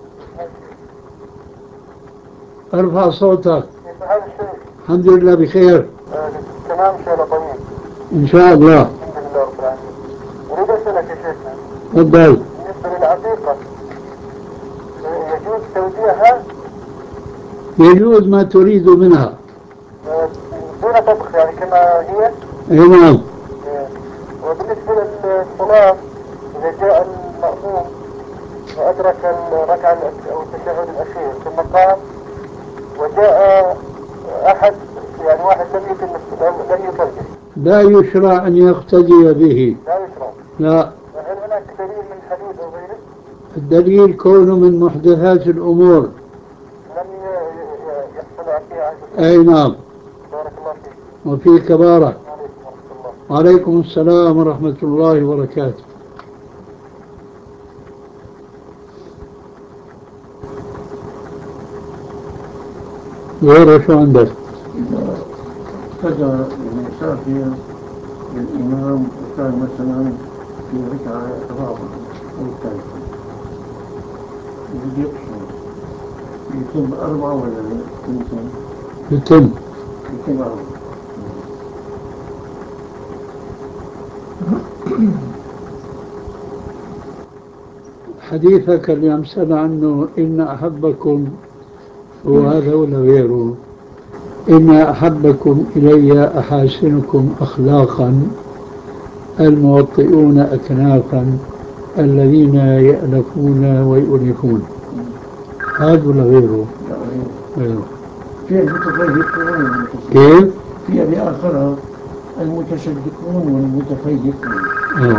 Speaker 2: ارفع صوتك.
Speaker 8: كيف حال الشيخ؟
Speaker 2: الحمد لله بخير.
Speaker 8: آه تمام ان شاء الله طيب.
Speaker 2: ان شاء الله.
Speaker 8: الحمد لله رب العالمين. اريد اسالك يا شيخنا.
Speaker 2: تفضل.
Speaker 8: بالنسبه للعقيقه يجوز توزيعها؟
Speaker 2: يجوز ما تريد منها.
Speaker 8: آه دون طبخ يعني كما هي؟
Speaker 2: اي نعم.
Speaker 8: آه وبالنسبه للصلاه اذا جاء المأموم وادرك الركعه او التشهد الاخير ثم قام وجاء احد يعني واحد لم يتم لم يصلي
Speaker 2: لا يشرع أن يقتدي به.
Speaker 8: لا يشرع.
Speaker 2: لا.
Speaker 8: هل هناك دليل من حديث او غيره؟
Speaker 2: الدليل كونه من محدثات الأمور.
Speaker 8: لم يحصل فيها.
Speaker 2: أي نعم.
Speaker 8: بارك الله فيك.
Speaker 2: وفيك بارك.
Speaker 8: وعليكم ورحمة الله.
Speaker 2: وعليكم السلام ورحمة الله وبركاته. غير شو عندك؟
Speaker 10: كذا المسافر الإمام وكان مثلا في ركعة رابعة أو ثالثة يجب يقصر يتم أربعة ولا يتم؟
Speaker 2: يتم.
Speaker 10: يتم أربعة.
Speaker 2: حديثك اللي أمثل عنه إن أحبكم وهذا ولا غيره إن أحبكم إلي أحاسنكم أخلاقا الموطئون أكنافا الذين يألفون ويؤلفون. هذا ولا غيره؟ غيره.
Speaker 10: في المتفيقون.
Speaker 2: كيف؟
Speaker 10: في بآخرها المتشدقون والمتفيقون.
Speaker 2: أوه.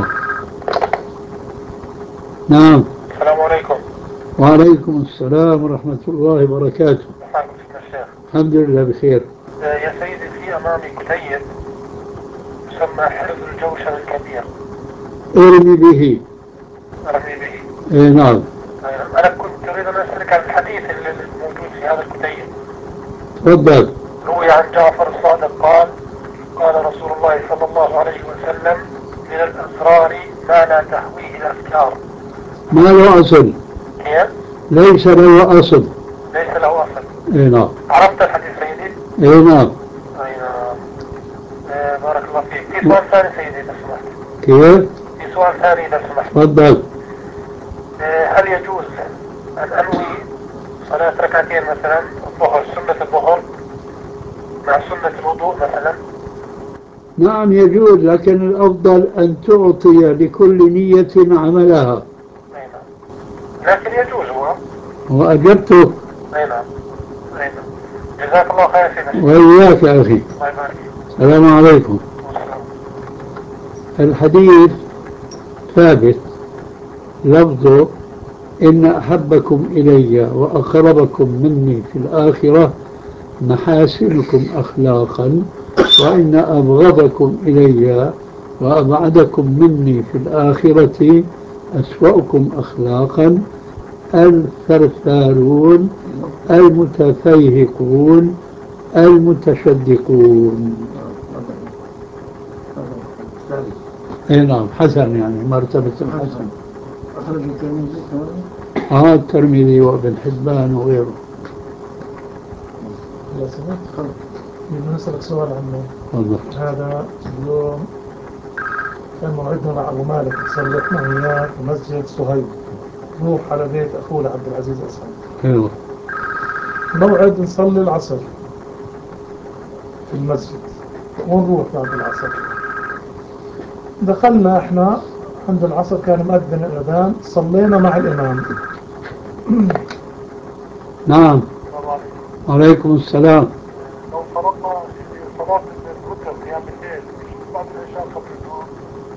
Speaker 2: نعم.
Speaker 8: السلام عليكم.
Speaker 2: وعليكم السلام ورحمة الله وبركاته.
Speaker 8: حالك الشيخ؟
Speaker 2: الحمد لله بخير.
Speaker 8: يا سيدي في أمامي كتيب يسمى حرز الجوشن الكبير.
Speaker 2: ارمي به.
Speaker 8: أرمي به.
Speaker 2: اي نعم.
Speaker 8: أنا كنت أريد أن أسألك عن الحديث الموجود في هذا الكتيب.
Speaker 2: تفضل.
Speaker 8: روي عن جعفر الصادق قال قال رسول الله صلى الله عليه وسلم من الأسرار ما لا تهويه الأفكار.
Speaker 2: ما له أصل.
Speaker 8: كيف؟
Speaker 2: ليس له أصل.
Speaker 8: ليس له أصل.
Speaker 2: اي نعم.
Speaker 8: عرفت الحديث سيدي؟
Speaker 2: اي نعم.
Speaker 8: اي نعم. آه بارك الله فيك. في سؤال ثاني سيدي لو سمحت.
Speaker 2: كيف؟
Speaker 8: في سؤال ثاني لو سمحت.
Speaker 2: تفضل.
Speaker 8: آه هل يجوز أن أنوي صلاة ركعتين مثلا الظهر سنة الظهر مع سنة الوضوء مثلا؟
Speaker 2: نعم يجوز، لكن الأفضل أن تعطي لكل نية عملها.
Speaker 8: اي نعم. لكن يجوز هو.
Speaker 2: وأجبته.
Speaker 8: اي نعم. اي نعم. جزاك الله خير سيدي.
Speaker 2: وإياك يا أخي.
Speaker 8: الله يبارك فيك.
Speaker 2: السلام عليكم. الحديث ثابت لفظه إن أحبكم إلي وأقربكم مني في الآخرة محاسنكم أخلاقا، وإن أبغضكم إلي وأبعدكم مني في الآخرة أسوأكم أخلاقا الثرثارون المتفيهقون المتشدقون. اي نعم حسن، يعني مرتبة الحسن.
Speaker 10: أخرج الترمذي كمان؟
Speaker 2: اه الترمذي وابن حبان وغيره.
Speaker 11: لو سمحت بدي أسألك سؤال عنه.
Speaker 2: والله.
Speaker 11: هذا اليوم كان موعدنا مع أبو مالك، صليتنا وياه في مسجد صهيب، نروح على بيت أخوه عبد العزيز أسعد.
Speaker 2: ايوه.
Speaker 11: موعد نصلي العصر في المسجد ونروح بعد العصر. دخلنا احنا عند العصر كان مؤذن الأذان، صلينا مع الإمام.
Speaker 2: نعم. عليكم السلام.
Speaker 8: لو فرضنا في صلاة الوتر قيام الليل بعد العشاء قبل النوم.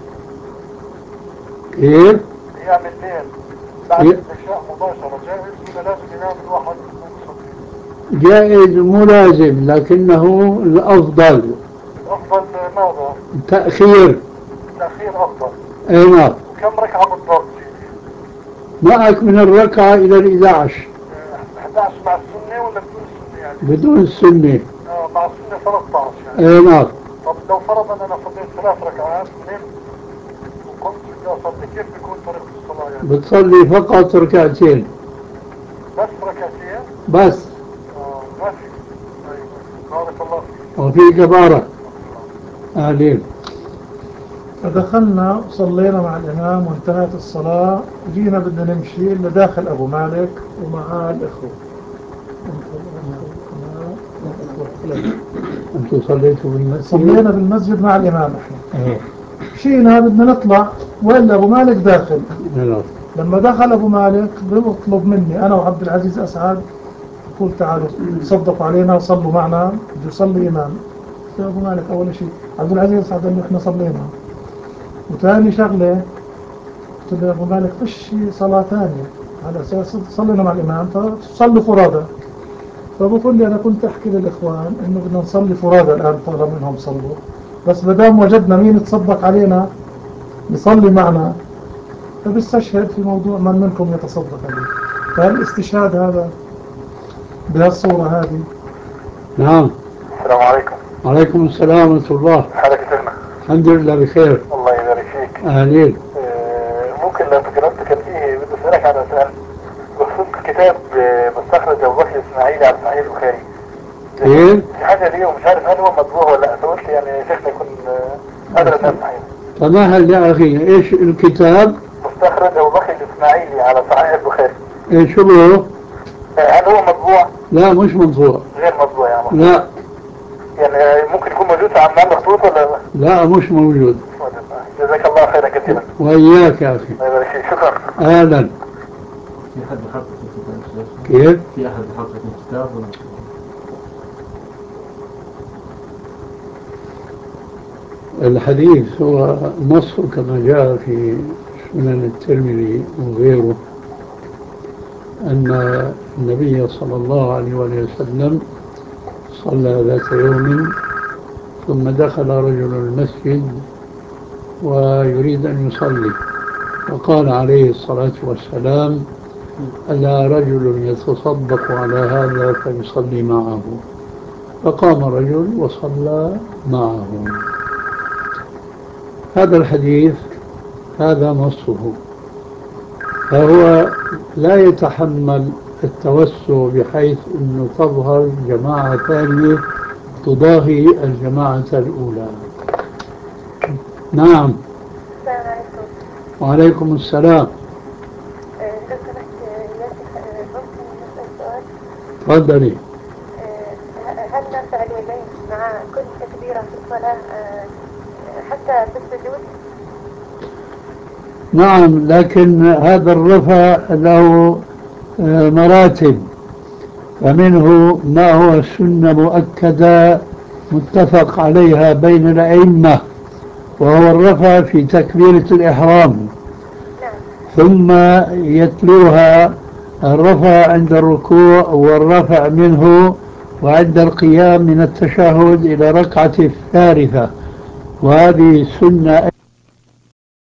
Speaker 2: كيف؟
Speaker 8: قيام الليل بعد العشاء مباشرة جائز ولا لازم ينام الواحد ويصلي؟
Speaker 2: جائز مو لازم، لكنه الأفضل.
Speaker 8: الأفضل ماذا؟
Speaker 2: تأخير.
Speaker 8: تأخير أفضل.
Speaker 2: اي نعم.
Speaker 8: وكم ركعة بالضبط؟
Speaker 2: معك من الركعة إلى الإحدى عشر.
Speaker 8: أحد عشر مع السنة ولا بدون السنة يعني؟
Speaker 2: بدون السنة.
Speaker 8: آه مع السنة ثلاثة عشر يعني.
Speaker 2: اي نعم.
Speaker 8: طب لو فرضا أنا صليت ثلاث ركعات نمت وكنت بدي أصلي، كيف بيكون طريقة الصلاة يعني؟
Speaker 2: بتصلي فقط ركعتين.
Speaker 8: بس ركعتين؟
Speaker 2: بس.
Speaker 8: آه ما في. أيوة. بارك الله فيك.
Speaker 2: وفي جبارة. أهلين.
Speaker 11: فدخلنا وصلينا مع الإمام وانتهت الصلاة، جينا بدنا نمشي إلا داخل أبو مالك ومعاه الإخوة.
Speaker 2: أنتوا صليتوا بالمسجد؟
Speaker 11: صلينا بالمسجد مع الإمام إحنا. اه. مشينا بدنا نطلع وإلا أبو مالك داخل. اه. لما دخل أبو مالك بيطلب مني أنا وعبد العزيز أسعد، يقول تعالوا صدقوا علينا وصلوا معنا، بده يصلي إمام. يا أبو مالك أول شيء عبد العزيز أسعد قال له إحنا صلينا. وثاني شغلة قلت له يا أبو مالك فيش صلاة ثانية على أساس صلينا مع الإمام فصلوا فرادى. فبقول لي أنا كنت أحكي للإخوان إنه بدنا نصلي فرادى الآن طالما منهم صلوا، بس بدام وجدنا مين يتصدق علينا يصلي معنا فبستشهد في موضوع من منكم يتصدق عليه. فهل الاستشهاد هذا بهالصورة هذه؟
Speaker 2: نعم.
Speaker 8: السلام عليكم.
Speaker 2: وعليكم السلام ورحمة الله.
Speaker 8: حالك سلمى؟
Speaker 2: الحمد لله بخير.
Speaker 8: الله يبارك فيك.
Speaker 2: أهلين.
Speaker 8: آه ممكن لو تكلمتك فيه بدي أسألك على سؤال بخصوص كتاب مستخرج أبو بكر الإسماعيلي على صحيح البخاري.
Speaker 2: ايه؟
Speaker 8: في حاجة ليه ومش عارف هل هو مطبوع ولا لا، فقلت يعني شيخنا يكون قادر الناس صحيح.
Speaker 2: تمهل يا أخي، إيش الكتاب؟
Speaker 8: مستخرج أبو بكر الإسماعيلي على صحيح البخاري.
Speaker 2: إيه شو هو؟
Speaker 8: هل هو مطبوع؟
Speaker 2: لا مش مطبوع.
Speaker 8: غير مطبوع يعني؟
Speaker 2: لا.
Speaker 8: يعني ممكن يكون موجود في عمان مخطوط ولا لا؟
Speaker 2: لا مش موجود.
Speaker 8: جزاك الله خيرا كثيرا.
Speaker 2: وإياك يا أخي.
Speaker 8: الله يبارك فيك. شكرا.
Speaker 2: أهلا.
Speaker 9: في أحد يحقق الكتاب؟
Speaker 2: كيف؟
Speaker 9: في أحد يحقق الكتاب ولا؟
Speaker 2: الحديث هو نص كما جاء في سنن الترمذي وغيره أن النبي صلى الله عليه وسلم صلى ذات يوم ثم دخل رجل المسجد ويريد أن يصلي، فقال عليه الصلاة والسلام: ألا رجل يتصدق على هذا فيصلي معه؟ فقام رجل وصلى معه. هذا الحديث هذا نصه، فهو لا يتحمل التوسع بحيث أنه تظهر جماعة ثانية تضاهي الجماعة الأولى. نعم.
Speaker 12: السلام عليكم.
Speaker 2: وعليكم السلام.
Speaker 12: لو سمحت يا شيخ ممكن نسأل سؤال؟
Speaker 2: تفضلي.
Speaker 12: هل نرفع اليدين مع كل تكبيرة في الصلاة حتى في السجود؟
Speaker 2: نعم، لكن هذا الرفع له مراتب، فمنه ما هو سنة مؤكدة متفق عليها بين الأئمة، وهو الرفع في تكبيرة الإحرام، ثم يتلوها الرفع عند الركوع والرفع منه وعند القيام من التشهد إلى ركعة الثالثة، وهذه سنة